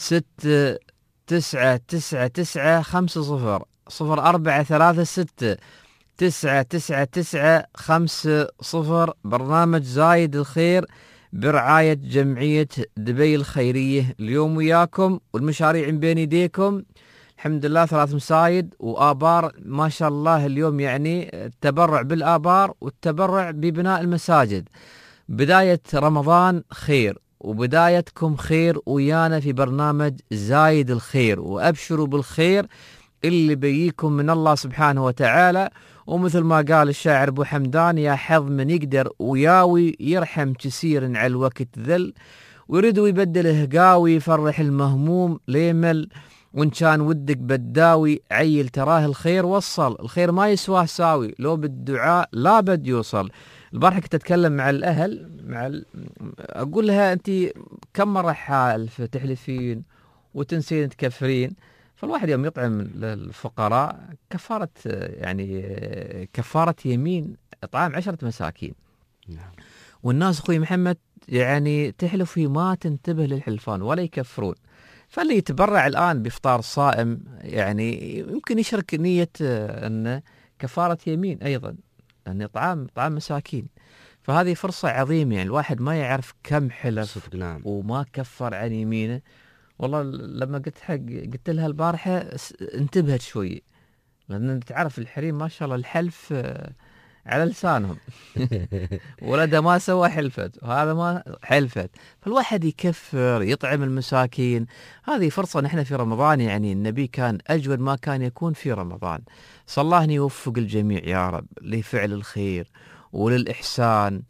ستة تسعة تسعة تسعة خمسة صفر صفر أربعة ثلاثة ستة تسعة تسعة تسعة خمسة صفر. برنامج زايد الخير برعاية جمعية دبي الخيرية اليوم وياكم، والمشاريع بين يديكم الحمد لله. ثلاث مسايد وآبار ما شاء الله اليوم، يعني التبرع بالآبار والتبرع ببناء المساجد. بداية رمضان خير وبدايتكم خير ويانا في برنامج زايد الخير، وأبشروا بالخير اللي بيكم من الله سبحانه وتعالى. ومثل ما قال الشاعر ابو حمدان: يا حظ من يقدر وياوي يرحم كسير على الوقت ذل، ويريد ويبدله قاوي يفرح المهموم ليمل، وان كان ودك بداوي عيل تراه الخير وصل، الخير ما يسواه ساوي لو بالدعاء لا بد يوصل. البارحة كنت اتكلم مع الاهل مع ال... اقول لها: انت كم مرة حالف تحلفين وتنسين تكفرين؟ فالواحد يوم يطعم للفقراء كفارة، يعني كفارة يمين إطعام عشرة مساكين. نعم. والناس أخوي محمد يعني تحلف ما تنتبه للحلفان ولا يكفرون. فاللي يتبرع الآن بإفطار صائم يعني يمكن يشرك نية أن كفارة يمين أيضا، أن إطعام إطعام مساكين. فهذه فرصة عظيمة، يعني الواحد ما يعرف كم حلف نعم. وما كفر عن يمينه. والله لما قلت حق قلت لها البارحة انتبهت شوي، لأن تعرف الحريم ما شاء الله الحلف على لسانهم. ولده ما سوى حلفت وهذا ما حلفت، فالواحد يكفر يطعم المساكين. هذه فرصة. نحن في رمضان يعني النبي كان أجود ما كان يكون في رمضان. صلى الله أن يوفق الجميع يا رب لفعل الخير وللإحسان.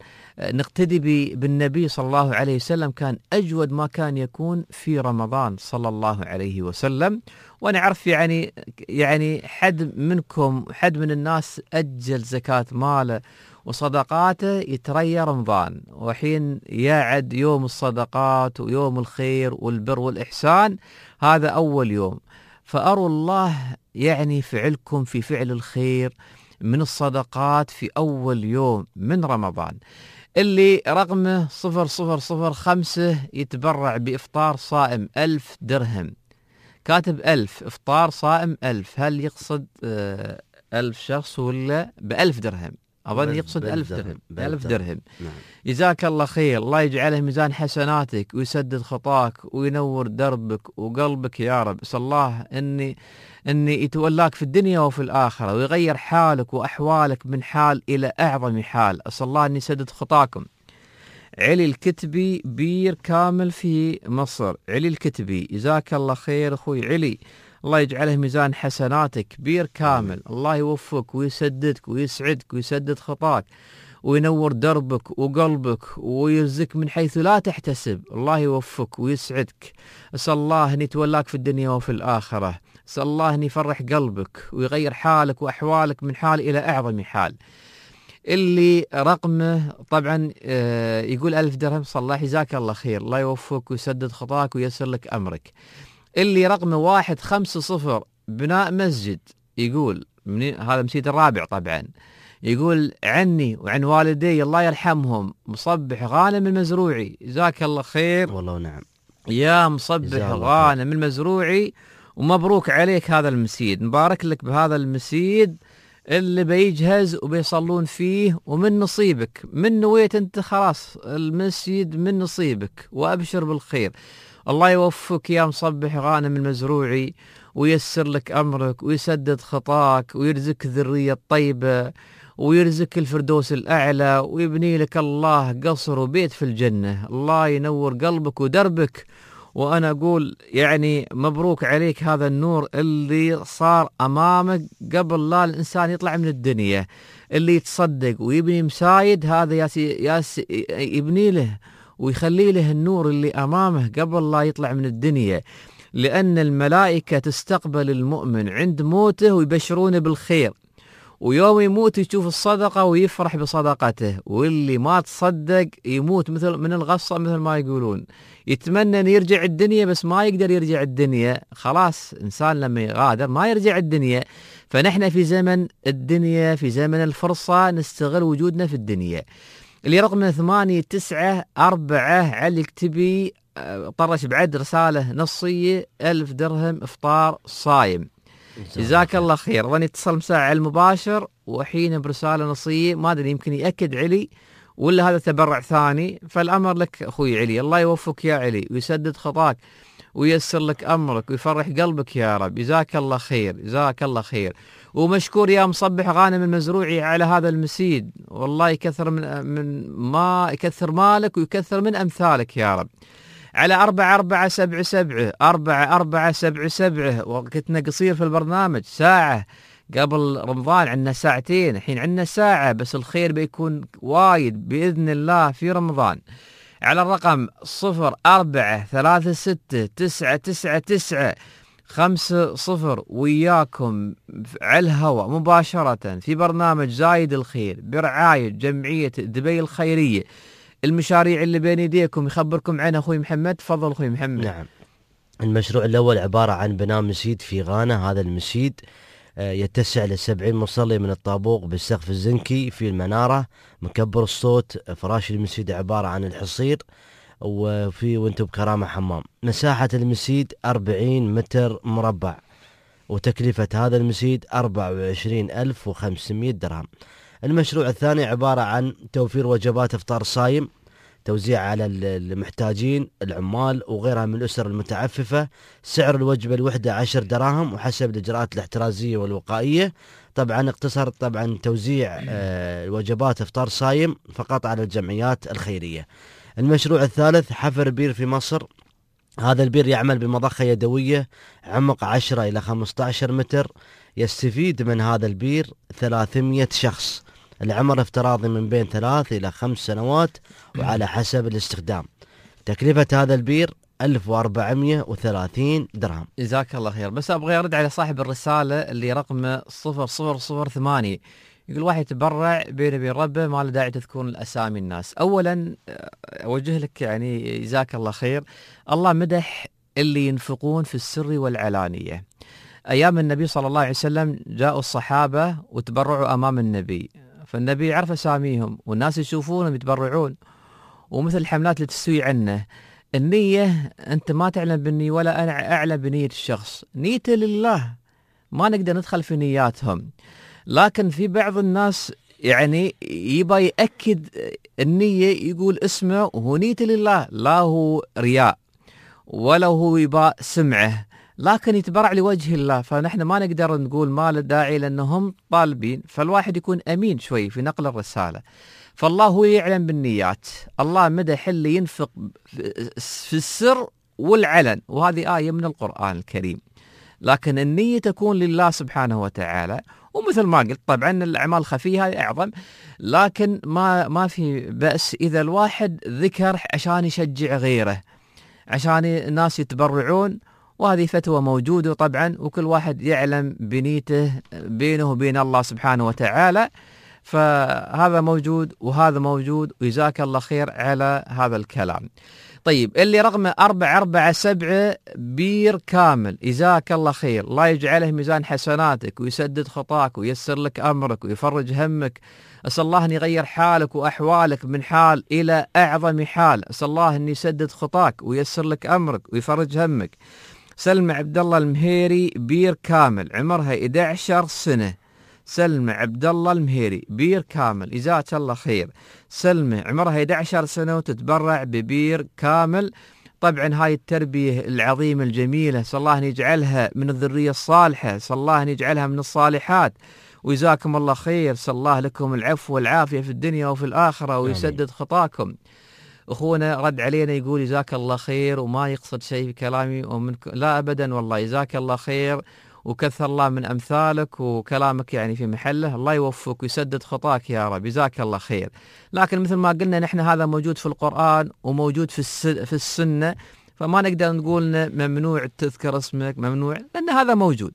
نقتدي بالنبي صلى الله عليه وسلم، كان أجود ما كان يكون في رمضان صلى الله عليه وسلم. وأنا أعرف يعني يعني حد منكم حد من الناس أجل زكاة ماله وصدقاته يتريى رمضان، وحين يعد يوم الصدقات ويوم الخير والبر والإحسان هذا أول يوم. فأروا الله يعني فعلكم في فعل الخير من الصدقات في أول يوم من رمضان. اللي رقمه صفر صفر صفر خمسة يتبرع بإفطار صائم ألف درهم، كاتب ألف إفطار صائم ألف. هل يقصد آه ألف شخص ولا بألف درهم؟ أظن يقصد ألف درهم. ألف درهم. نعم. جزاك الله خير، الله يجعله ميزان حسناتك ويسدد خطاك وينور دربك وقلبك يا رب. أسأل الله أني أني يتولاك في الدنيا وفي الآخرة ويغير حالك وأحوالك من حال إلى أعظم حال. أسأل الله أن يسدد خطاكم. علي الكتبي بير كامل في مصر. علي الكتبي جزاك الله خير أخوي علي، الله يجعله ميزان حسناتك. بير كامل، الله يوفقك ويسددك ويسعدك ويسدد خطاك وينور دربك وقلبك ويرزقك من حيث لا تحتسب. الله يوفقك ويسعدك. أسأل الله أن يتولاك في الدنيا وفي الآخرة. أسأل الله أن يفرح قلبك ويغير حالك وأحوالك من حال إلى أعظم حال. اللي رقمه طبعا يقول ألف درهم صلاح، جزاك الله خير، الله يوفقك ويسدد خطاك ويسر لك أمرك. اللي رقمه واحد خمسة صفر بناء مسجد يقول من هذا مسجد الرابع طبعا، يقول عني وعن والدي الله يرحمهم مصبح غانم المزروعي. جزاك الله خير. والله نعم يا مصبح غانم المزروعي، ومبروك عليك هذا المسيد، مبارك لك بهذا المسيد اللي بيجهز وبيصلون فيه، ومن نصيبك من نويت انت خلاص المسجد من نصيبك، وابشر بالخير. الله يوفقك يا مصبح غانم المزروعي ويسر لك أمرك ويسدد خطاك ويرزقك ذرية طيبة ويرزقك الفردوس الأعلى ويبني لك الله قصر وبيت في الجنة. الله ينور قلبك ودربك. وأنا أقول يعني مبروك عليك هذا النور اللي صار أمامك قبل لا الإنسان يطلع من الدنيا. اللي يتصدق ويبني مسايد هذا ياسي ياسي يبني له ويخلي له النور اللي أمامه قبل لا يطلع من الدنيا، لأن الملائكة تستقبل المؤمن عند موته ويبشرونه بالخير، ويوم يموت يشوف الصدقة ويفرح بصدقته. واللي ما تصدق يموت مثل من الغصة مثل ما يقولون، يتمنى أن يرجع الدنيا بس ما يقدر يرجع الدنيا. خلاص إنسان لما يغادر ما يرجع الدنيا. فنحن في زمن الدنيا، في زمن الفرصة، نستغل وجودنا في الدنيا. اللي رقمه ثمانية تسعة أربعة علي اكتبي طرش بعد رسالة نصية ألف درهم إفطار صايم. جزاك الله خير. ظني اتصل مساعة المباشر وحين برسالة نصية، ما أدري يمكن يأكد علي ولا هذا تبرع ثاني. فالأمر لك أخوي علي، الله يوفقك يا علي ويسدد خطاك ويسر لك أمرك ويفرح قلبك يا رب. جزاك الله خير، جزاك الله خير. ومشكور يا مصبح غانم المزروعي على هذا المسيد، والله يكثر من, من ما يكثر مالك ويكثر من أمثالك يا رب. على أربعة أربعة سبعة سبعة أربعة أربعة سبعة سبعة. وقتنا قصير في البرنامج، ساعة قبل رمضان عندنا ساعتين، الحين عندنا ساعة، بس الخير بيكون وايد بإذن الله في رمضان. على الرقم صفر أربعة ثلاثة ستة تسعة تسعة تسعة خمسة صفر وياكم على الهواء مباشرة في برنامج زايد الخير برعاية جمعية دبي الخيرية. المشاريع اللي بين يديكم يخبركم عنها أخوي محمد. تفضل أخوي محمد. نعم، المشروع الأول عبارة عن بناء مسجد في غانا. هذا المسجد يتسع لسبعين مصلي من الطابوق بالسقف الزنكي في المنارة، مكبر الصوت. فراش المسجد عبارة عن الحصير، وفي وانتم بكرامة حمام. مساحة المسجد أربعين متر مربع، وتكلفة هذا المسجد أربعة وعشرين ألف وخمسمائة درهم. المشروع الثاني عبارة عن توفير وجبات إفطار صايم، توزيع على المحتاجين العمال وغيرها من الأسر المتعففة. سعر الوجبة الوحدة عشر دراهم وحسب الإجراءات الاحترازية والوقائية. طبعا اقتصر طبعا توزيع آه وجبات إفطار صايم فقط على الجمعيات الخيرية. المشروع الثالث حفر بير في مصر. هذا البير يعمل بمضخة يدوية عمق عشرة إلى خمسة عشر متر. يستفيد من هذا البير ثلاثمائة شخص. العمر افتراضي من بين ثلاث إلى خمس سنوات وعلى حسب الاستخدام. تكلفة هذا البير ألف وأربعمائة وثلاثين درهم. جزاك الله خير. بس أبغى أرد على صاحب الرسالة اللي رقمه صفر صفر صفر ثمانية، يقول واحد يتبرع بينه وبين ربه ما له داعي تذكرون الأسامي الناس. أولا أوجه لك يعني جزاك الله خير، الله مدح اللي ينفقون في السر والعلانية. أيام النبي صلى الله عليه وسلم جاءوا الصحابة وتبرعوا أمام النبي، فالنبي يعرف أساميهم والناس يشوفونهم يتبرعون. ومثل الحملات اللي تستوي عنه، النية أنت ما تعلم بالنية ولا أنا أعلم بنية الشخص، نيته لله، ما نقدر ندخل في نياتهم. لكن في بعض الناس يعني يبغى يأكد النية، يقول اسمه وهو نيته لله، لا هو رياء ولا هو يبغى سمعه، لكن يتبرع لوجه الله. فنحن ما نقدر نقول ما له داعي لأنهم طالبين، فالواحد يكون أمين شوي في نقل الرسالة. فالله هو يعلم بالنيات. الله مدح اللي ينفق في السر والعلن، وهذه آية من القرآن الكريم. لكن النية تكون لله سبحانه وتعالى. ومثل ما قلت طبعا الأعمال الخفية هذه أعظم، لكن ما ما في بأس إذا الواحد ذكر عشان يشجع غيره، عشان الناس يتبرعون. وهذه فتوى موجودة طبعا، وكل واحد يعلم بنيته بينه وبين الله سبحانه وتعالى. فهذا موجود وهذا موجود، وجزاك الله خير على هذا الكلام. طيب اللي رقمه أربعة أربعة سبعة بير كامل، جزاك الله خير، الله يجعله ميزان حسناتك ويسدد خطاك وييسر لك أمرك ويفرج همك. أسأل الله أن يغير حالك وأحوالك من حال إلى أعظم حال. أسأل الله أن يسدد خطاك وييسر لك أمرك ويفرج همك. سلمى عبد الله المهيري بير كامل، عمرها أحد عشر سنة. سلمى عبد الله المهيري بير كامل، جزاك الله خير. سلمى عمرها أحد عشر سنة وتتبرع ببير كامل. طبعا هاي التربية العظيمة الجميلة، صلى الله أن يجعلها من الذرية الصالحة، صلى الله أن يجعلها من الصالحات. وجزاكم الله خير، صلى الله لكم العفو والعافية في الدنيا وفي الآخرة ويسدد خطاكم. أخونا رد علينا يقول جزاك الله خير، وما يقصد شيء في كلامي ومن لا أبدا والله، جزاك الله خير وكثر الله من أمثالك، وكلامك يعني في محله. الله يوفقك ويسدد خطاك يا رب، جزاك الله خير. لكن مثل ما قلنا نحن هذا موجود في القرآن وموجود في في السنة، فما نقدر نقول ممنوع تذكر اسمك، ممنوع، لأن هذا موجود.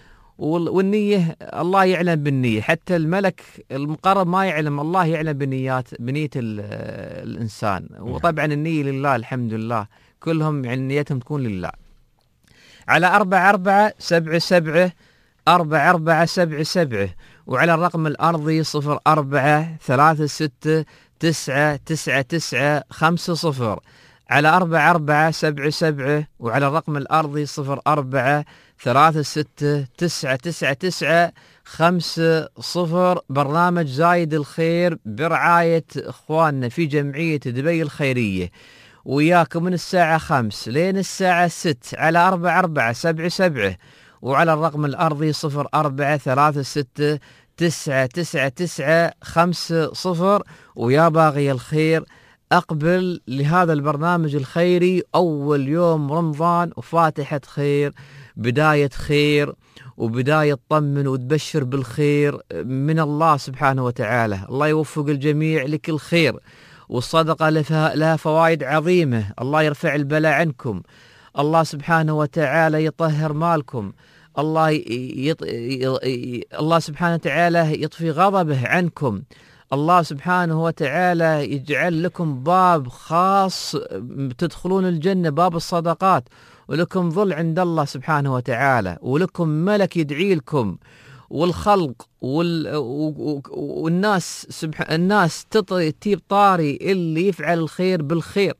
والنية الله يعلم بالنية، حتى الملك المقرب ما يعلم، الله يعلم بنيات بنية الإنسان. وطبعا النية لله الحمد لله، كلهم يعني نيتهم تكون لله. على أربعة أربعة سبعة سبعة أربعة أربعة سبعة سبعة، وعلى الرقم الأرضي صفر أربعة ثلاثة ستة تسعة تسعة تسعة خمسة صفر. على أربعة أربعة سبعة سبعة، وعلى الرقم الأرضي صفر أربعة ثلاثة ستة تسعة تسعة تسعة خمسة صفر. برنامج زايد الخير برعاية إخواننا في جمعية دبي الخيرية، وياكم من الساعة خمس لين الساعة ست على أربعة أربعة سبعة سبعة، وعلى الرقم الأرضي صفر أربعة ثلاثة ستة تسعة تسعة تسعة خمسة صفر. ويا باغي الخير أقبل لهذا البرنامج الخيري أول يوم رمضان وفاتحة خير، بداية خير وبداية تطمن وتبشر بالخير من الله سبحانه وتعالى. الله يوفق الجميع لكل خير، والصدقة لها فوائد عظيمة. الله يرفع البلاء عنكم، الله سبحانه وتعالى يطهر مالكم، الله يط... ي... الله سبحانه وتعالى يطفي غضبه عنكم، الله سبحانه وتعالى يجعل لكم باب خاص تدخلون الجنة، باب الصدقات، ولكم ظل عند الله سبحانه وتعالى، ولكم ملك يدعي لكم، والخلق وال... والناس سبح... الناس تطيب طاري اللي يفعل الخير بالخير،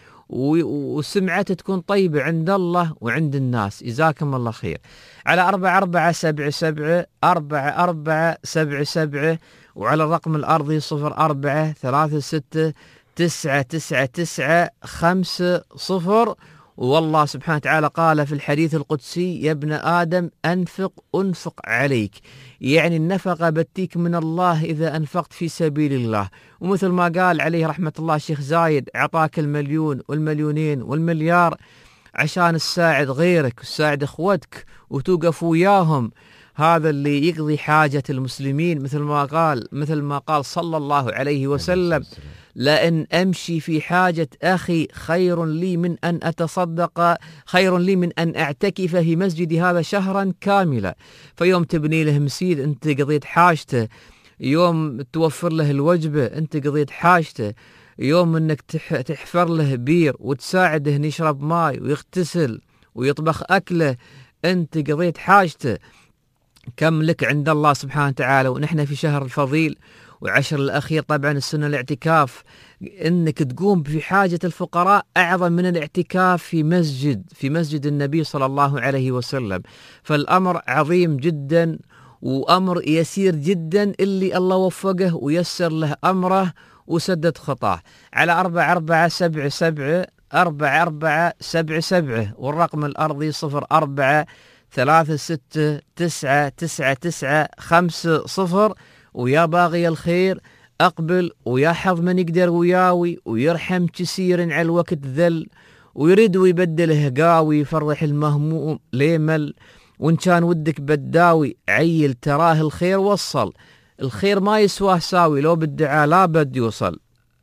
وسمعته تكون طيبة عند الله وعند الناس. جزاكم الله خير. على أربعة أربعة سبعة سبعة أربعة أربعة سبعة سبعة، وعلى الرقم الأرضي صفر أربعة ثلاثة ستة تسعة تسعة تسعة خمسة صفر. والله سبحانه وتعالى قال في الحديث القدسي: يا ابن آدم أنفق أنفق عليك، يعني النفقة بتيك من الله إذا أنفقت في سبيل الله. ومثل ما قال عليه رحمة الله الشيخ زايد: أعطاك المليون والمليونين والمليار عشان تساعد غيرك وتساعد أخوتك وتوقف وياهم، هذا اللي يقضي حاجة المسلمين. مثل ما قال مثل ما قال صلى الله عليه وسلم: لأن أمشي في حاجة أخي خير لي من أن أتصدق، خير لي من أن أعتكف في مسجد هذا شهرا كاملا. فيوم تبني له مسجد أنت قضيت حاجته، يوم توفر له الوجبة أنت قضيت حاجته، يوم أنك تحفر له بير وتساعده أن يشرب ماء ويغتسل ويطبخ أكله أنت قضيت حاجته. كم لك عند الله سبحانه وتعالى. ونحن في شهر الفضيل وعشر الأخير طبعا السنة الاعتكاف، إنك تقوم في حاجة الفقراء أعظم من الاعتكاف في مسجد في مسجد النبي صلى الله عليه وسلم. فالأمر عظيم جدا وأمر يسير جدا اللي الله وفقه ويسر له أمره وسدد خطاه. على أربعة أربعة سبعة سبعة أربعة أربعة سبعة سبعة، والرقم الأرضي صفر أربعة ثلاثة ستة تسعة تسعة تسعة خمسة صفر. ويا باغي الخير أقبل، ويا حظ من يقدر وياوي ويرحم كسير على الوقت ذل، ويريد ويبدله قاوي يفرح المهموم ليمل. وإن كان ودك بداوي عيل تراه الخير وصل، الخير ما يسواه ساوي لو بالدعاء لا بد يوصل.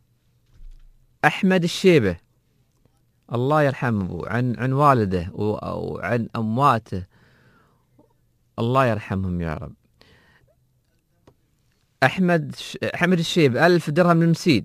أحمد الشيبة الله يرحم أبوه عن عن والده وعن أمواته، الله يرحمهم يا رب. أحمد أحمد الشيب ألف درهم للمسيد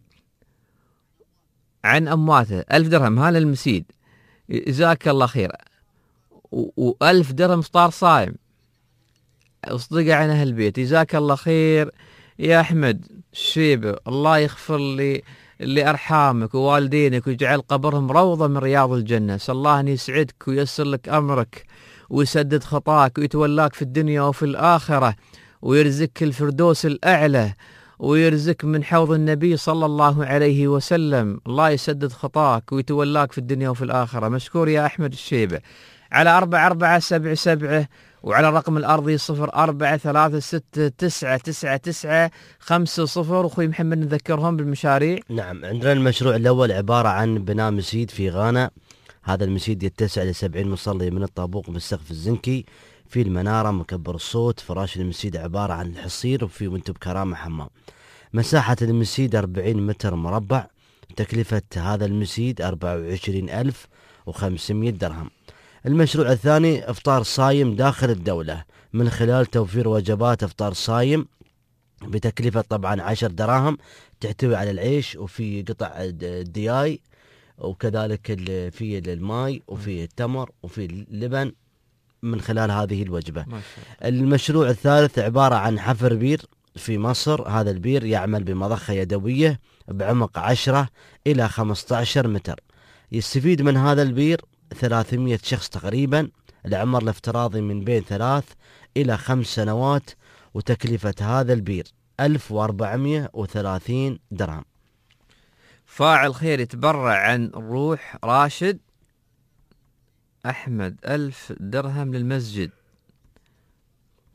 عن أمواته، ألف درهم هذا المسيد، جزاك الله خير. وألف درهم فطار صايم أصدق عن أهل البيت، جزاك الله خير يا أحمد الشيب. الله يغفر لي لأرحامك ووالدينك ويجعل قبرهم روضة من رياض الجنة. أسأل الله أن يسعدك وييسر لك أمرك ويسدد خطاك ويتولاك في الدنيا وفي الآخرة، ويرزقك الفردوس الأعلى، ويرزقك من حوض النبي صلى الله عليه وسلم. الله يسدد خطاك ويتولاك في الدنيا وفي الآخرة. مشكور يا أحمد الشيبة. على أربعة أربعة سبعة سبعة، وعلى الرقم الأرضي صفر أربعة ثلاثة ستة تسعة تسعة تسعة خمسة صفر. أخوي محمد نذكرهم بالمشاريع. نعم، عندنا المشروع الأول عبارة عن بناء مسجد في غانا. هذا المسجد يتسع لسبعين مصلي من الطابوق بالسقف الزنكي، في المنارة مكبر الصوت. فراش المسجد عبارة عن الحصير، وفي وانتب كرامة حمام. مساحة المسجد أربعين متر مربع. تكلفة هذا المسجد أربعة وعشرين ألف وخمسمائة درهم. المشروع الثاني إفطار صايم داخل الدولة من خلال توفير وجبات إفطار صايم بتكلفة طبعا عشر دراهم، تحتوي على العيش وفي قطع الدياي، وكذلك في الماء وفي التمر وفي اللبن من خلال هذه الوجبة. المشروع الثالث عبارة عن حفر بير في مصر. هذا البير يعمل بمضخة يدوية بعمق عشرة إلى خمسة عشر متر. يستفيد من هذا البير ثلاثمائة شخص تقريبا. العمر الافتراضي من بين ثلاث إلى خمس سنوات. وتكلفة هذا البير ألف وأربعمائة وثلاثين درهم. فاعل خير يتبرع عن روح راشد أحمد ألف درهم للمسجد.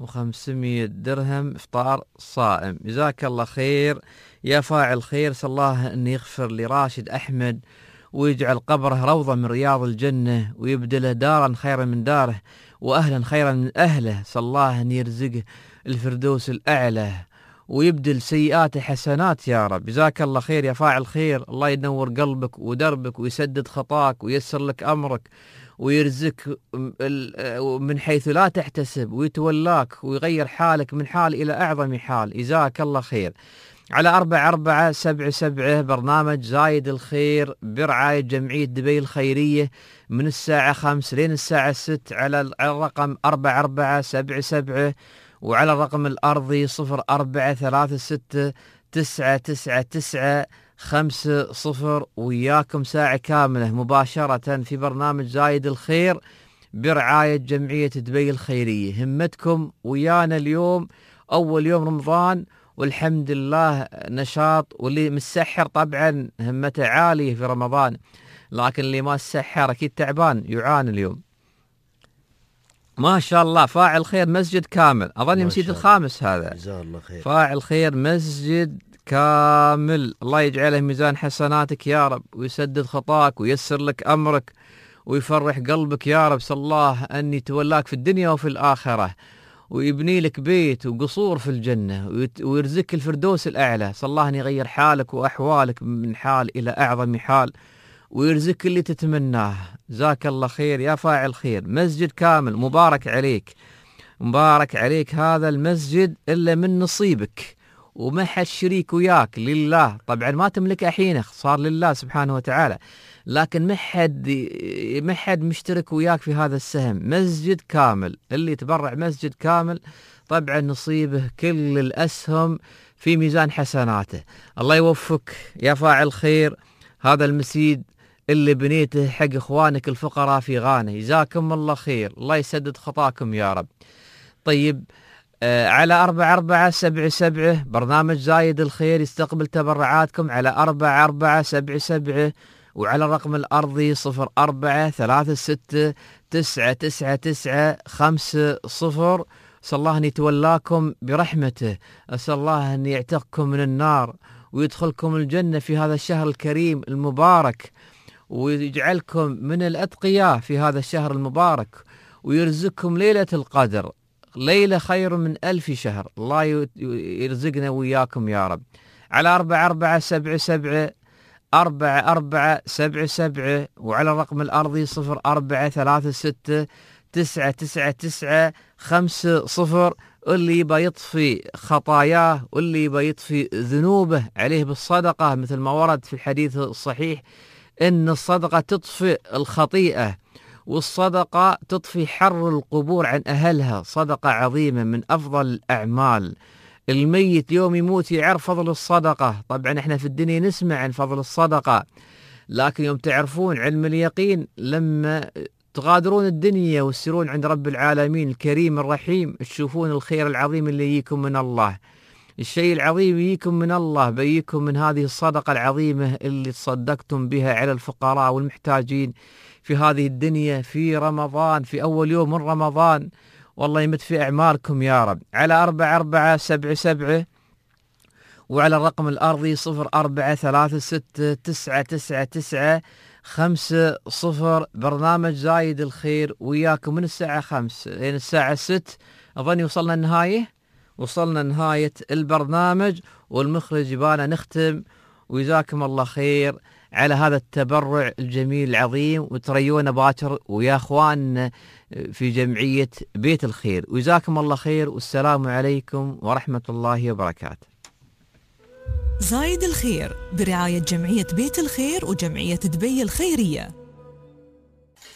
وخمسمية درهم إفطار صائم. جزاك الله خير يا فاعل خير. صلى الله أن يغفر لراشد أحمد ويجعل قبره روضة من رياض الجنة ويبدله دارا خيرا من داره وأهلا خيرا من أهله. صلى الله أن يرزقه الفردوس الأعلى ويبدل سيئات حسنات يا رب. جزاك الله خير يا فاعل خير. الله ينور قلبك ودربك ويسدد خطاك وييسر لك أمرك ويرزقك من حيث لا تحتسب ويتولاك ويغير حالك من حال إلى أعظم حال. جزاك الله خير. على أربعة أربعة سبعة سبعة برنامج زايد الخير برعاية جمعية دبي الخيرية من الساعة خمس لين الساعة ست على الرقم أربعة أربعة سبعة سبعة وعلى الرقم الأرضي صفر أربعة ثلاثة ستة تسعة تسعة تسعة خمسة صفر. وياكم ساعة كاملة مباشرة في برنامج زايد الخير برعاية جمعية دبي الخيرية. همتكم ويانا اليوم أول يوم رمضان والحمد لله نشاط، واللي مسحر طبعا همته عالية في رمضان، لكن اللي ما سحر أكيد تعبان يعاني اليوم. ما شاء الله فاعل خير مسجد كامل، أظن مسجد الخامس هذا. جزاه الله خير. فاعل خير مسجد كامل، الله يجعله ميزان حسناتك يا رب ويسدد خطاك ويسر لك أمرك ويفرح قلبك يا رب. صلى الله أن يتولاك في الدنيا وفي الآخرة ويبني لك بيت وقصور في الجنة ويرزقك الفردوس الأعلى. صلى الله أن يغير حالك وأحوالك من حال إلى أعظم حال ويرزقك اللي تتمناه. جزاك الله خير يا فاعل خير. مسجد كامل مبارك عليك، مبارك عليك هذا المسجد إلا من نصيبك وما حد شريك وياك لله. طبعا ما تملك حينه صار لله سبحانه وتعالى، لكن ما حد ما حد مشترك وياك في هذا السهم. مسجد كامل، اللي يتبرع مسجد كامل طبعا نصيبه كل الأسهم في ميزان حسناته. الله يوفقك يا فاعل خير. هذا المسجد اللي بنيته حق إخوانك الفقراء في غانا، جزاكم الله خير، الله يسدد خطاكم يا رب. طيب آه على أربعة أربعة سبعة سبعة برنامج زايد الخير يستقبل تبرعاتكم على أربعة أربعة سبعة سبعة وعلى الرقم الأرضي صفر أربعة ثلاثة ستة تسعة تسعة تسعة خمسة صفر. أسأل الله أن يتولاكم برحمته، أسأل الله أن يعتقكم من النار ويدخلكم الجنة في هذا الشهر الكريم المبارك ويجعلكم من الأتقياء في هذا الشهر المبارك ويرزقكم ليلة القدر، ليلة خير من ألف شهر. الله يرزقنا وياكم يا رب. على أربعة أربعة سبعة سبعة أربعة أربعة سبعة سبعة وعلى الرقم الأرضي صفر أربعة ثلاثة ستة تسعة تسعة تسعة خمسة صفر. اللي يبى يطفي خطاياه واللي يبى يطفي ذنوبه عليه بالصدقة، مثل ما ورد في الحديث الصحيح إن الصدقة تطفئ الخطيئة والصدقة تطفي حر القبور عن أهلها. صدقة عظيمة من أفضل الأعمال. الميت يوم يموت يعرف فضل الصدقة. طبعا احنا في الدنيا نسمع عن فضل الصدقة، لكن يوم تعرفون علم اليقين لما تغادرون الدنيا وتسيرون عند رب العالمين الكريم الرحيم تشوفون الخير العظيم اللي يجيكم من الله. الشيء العظيم يجيكم من الله بيكم من هذه الصدقة العظيمة اللي تصدقتم بها على الفقراء والمحتاجين في هذه الدنيا في رمضان، في أول يوم من رمضان. والله يمت في أعمالكم يا رب. على أربعة أربعة سبعة سبعة وعلى الرقم الأرضي صفر أربعة ثلاثة ستة تسعة تسعة تسعة خمسة صفر. برنامج زايد الخير وياكم من الساعة خمس لين الساعة ست. أظن وصلنا النهاية، وصلنا نهاية البرنامج والمخرج يبانا نختم. وجزاكم الله خير على هذا التبرع الجميل العظيم، وتريونا باكر ويا اخواننا في جمعية بيت الخير. وجزاكم الله خير والسلام عليكم ورحمة الله وبركاته. زايد الخير برعاية جمعية بيت الخير وجمعية دبي الخيرية.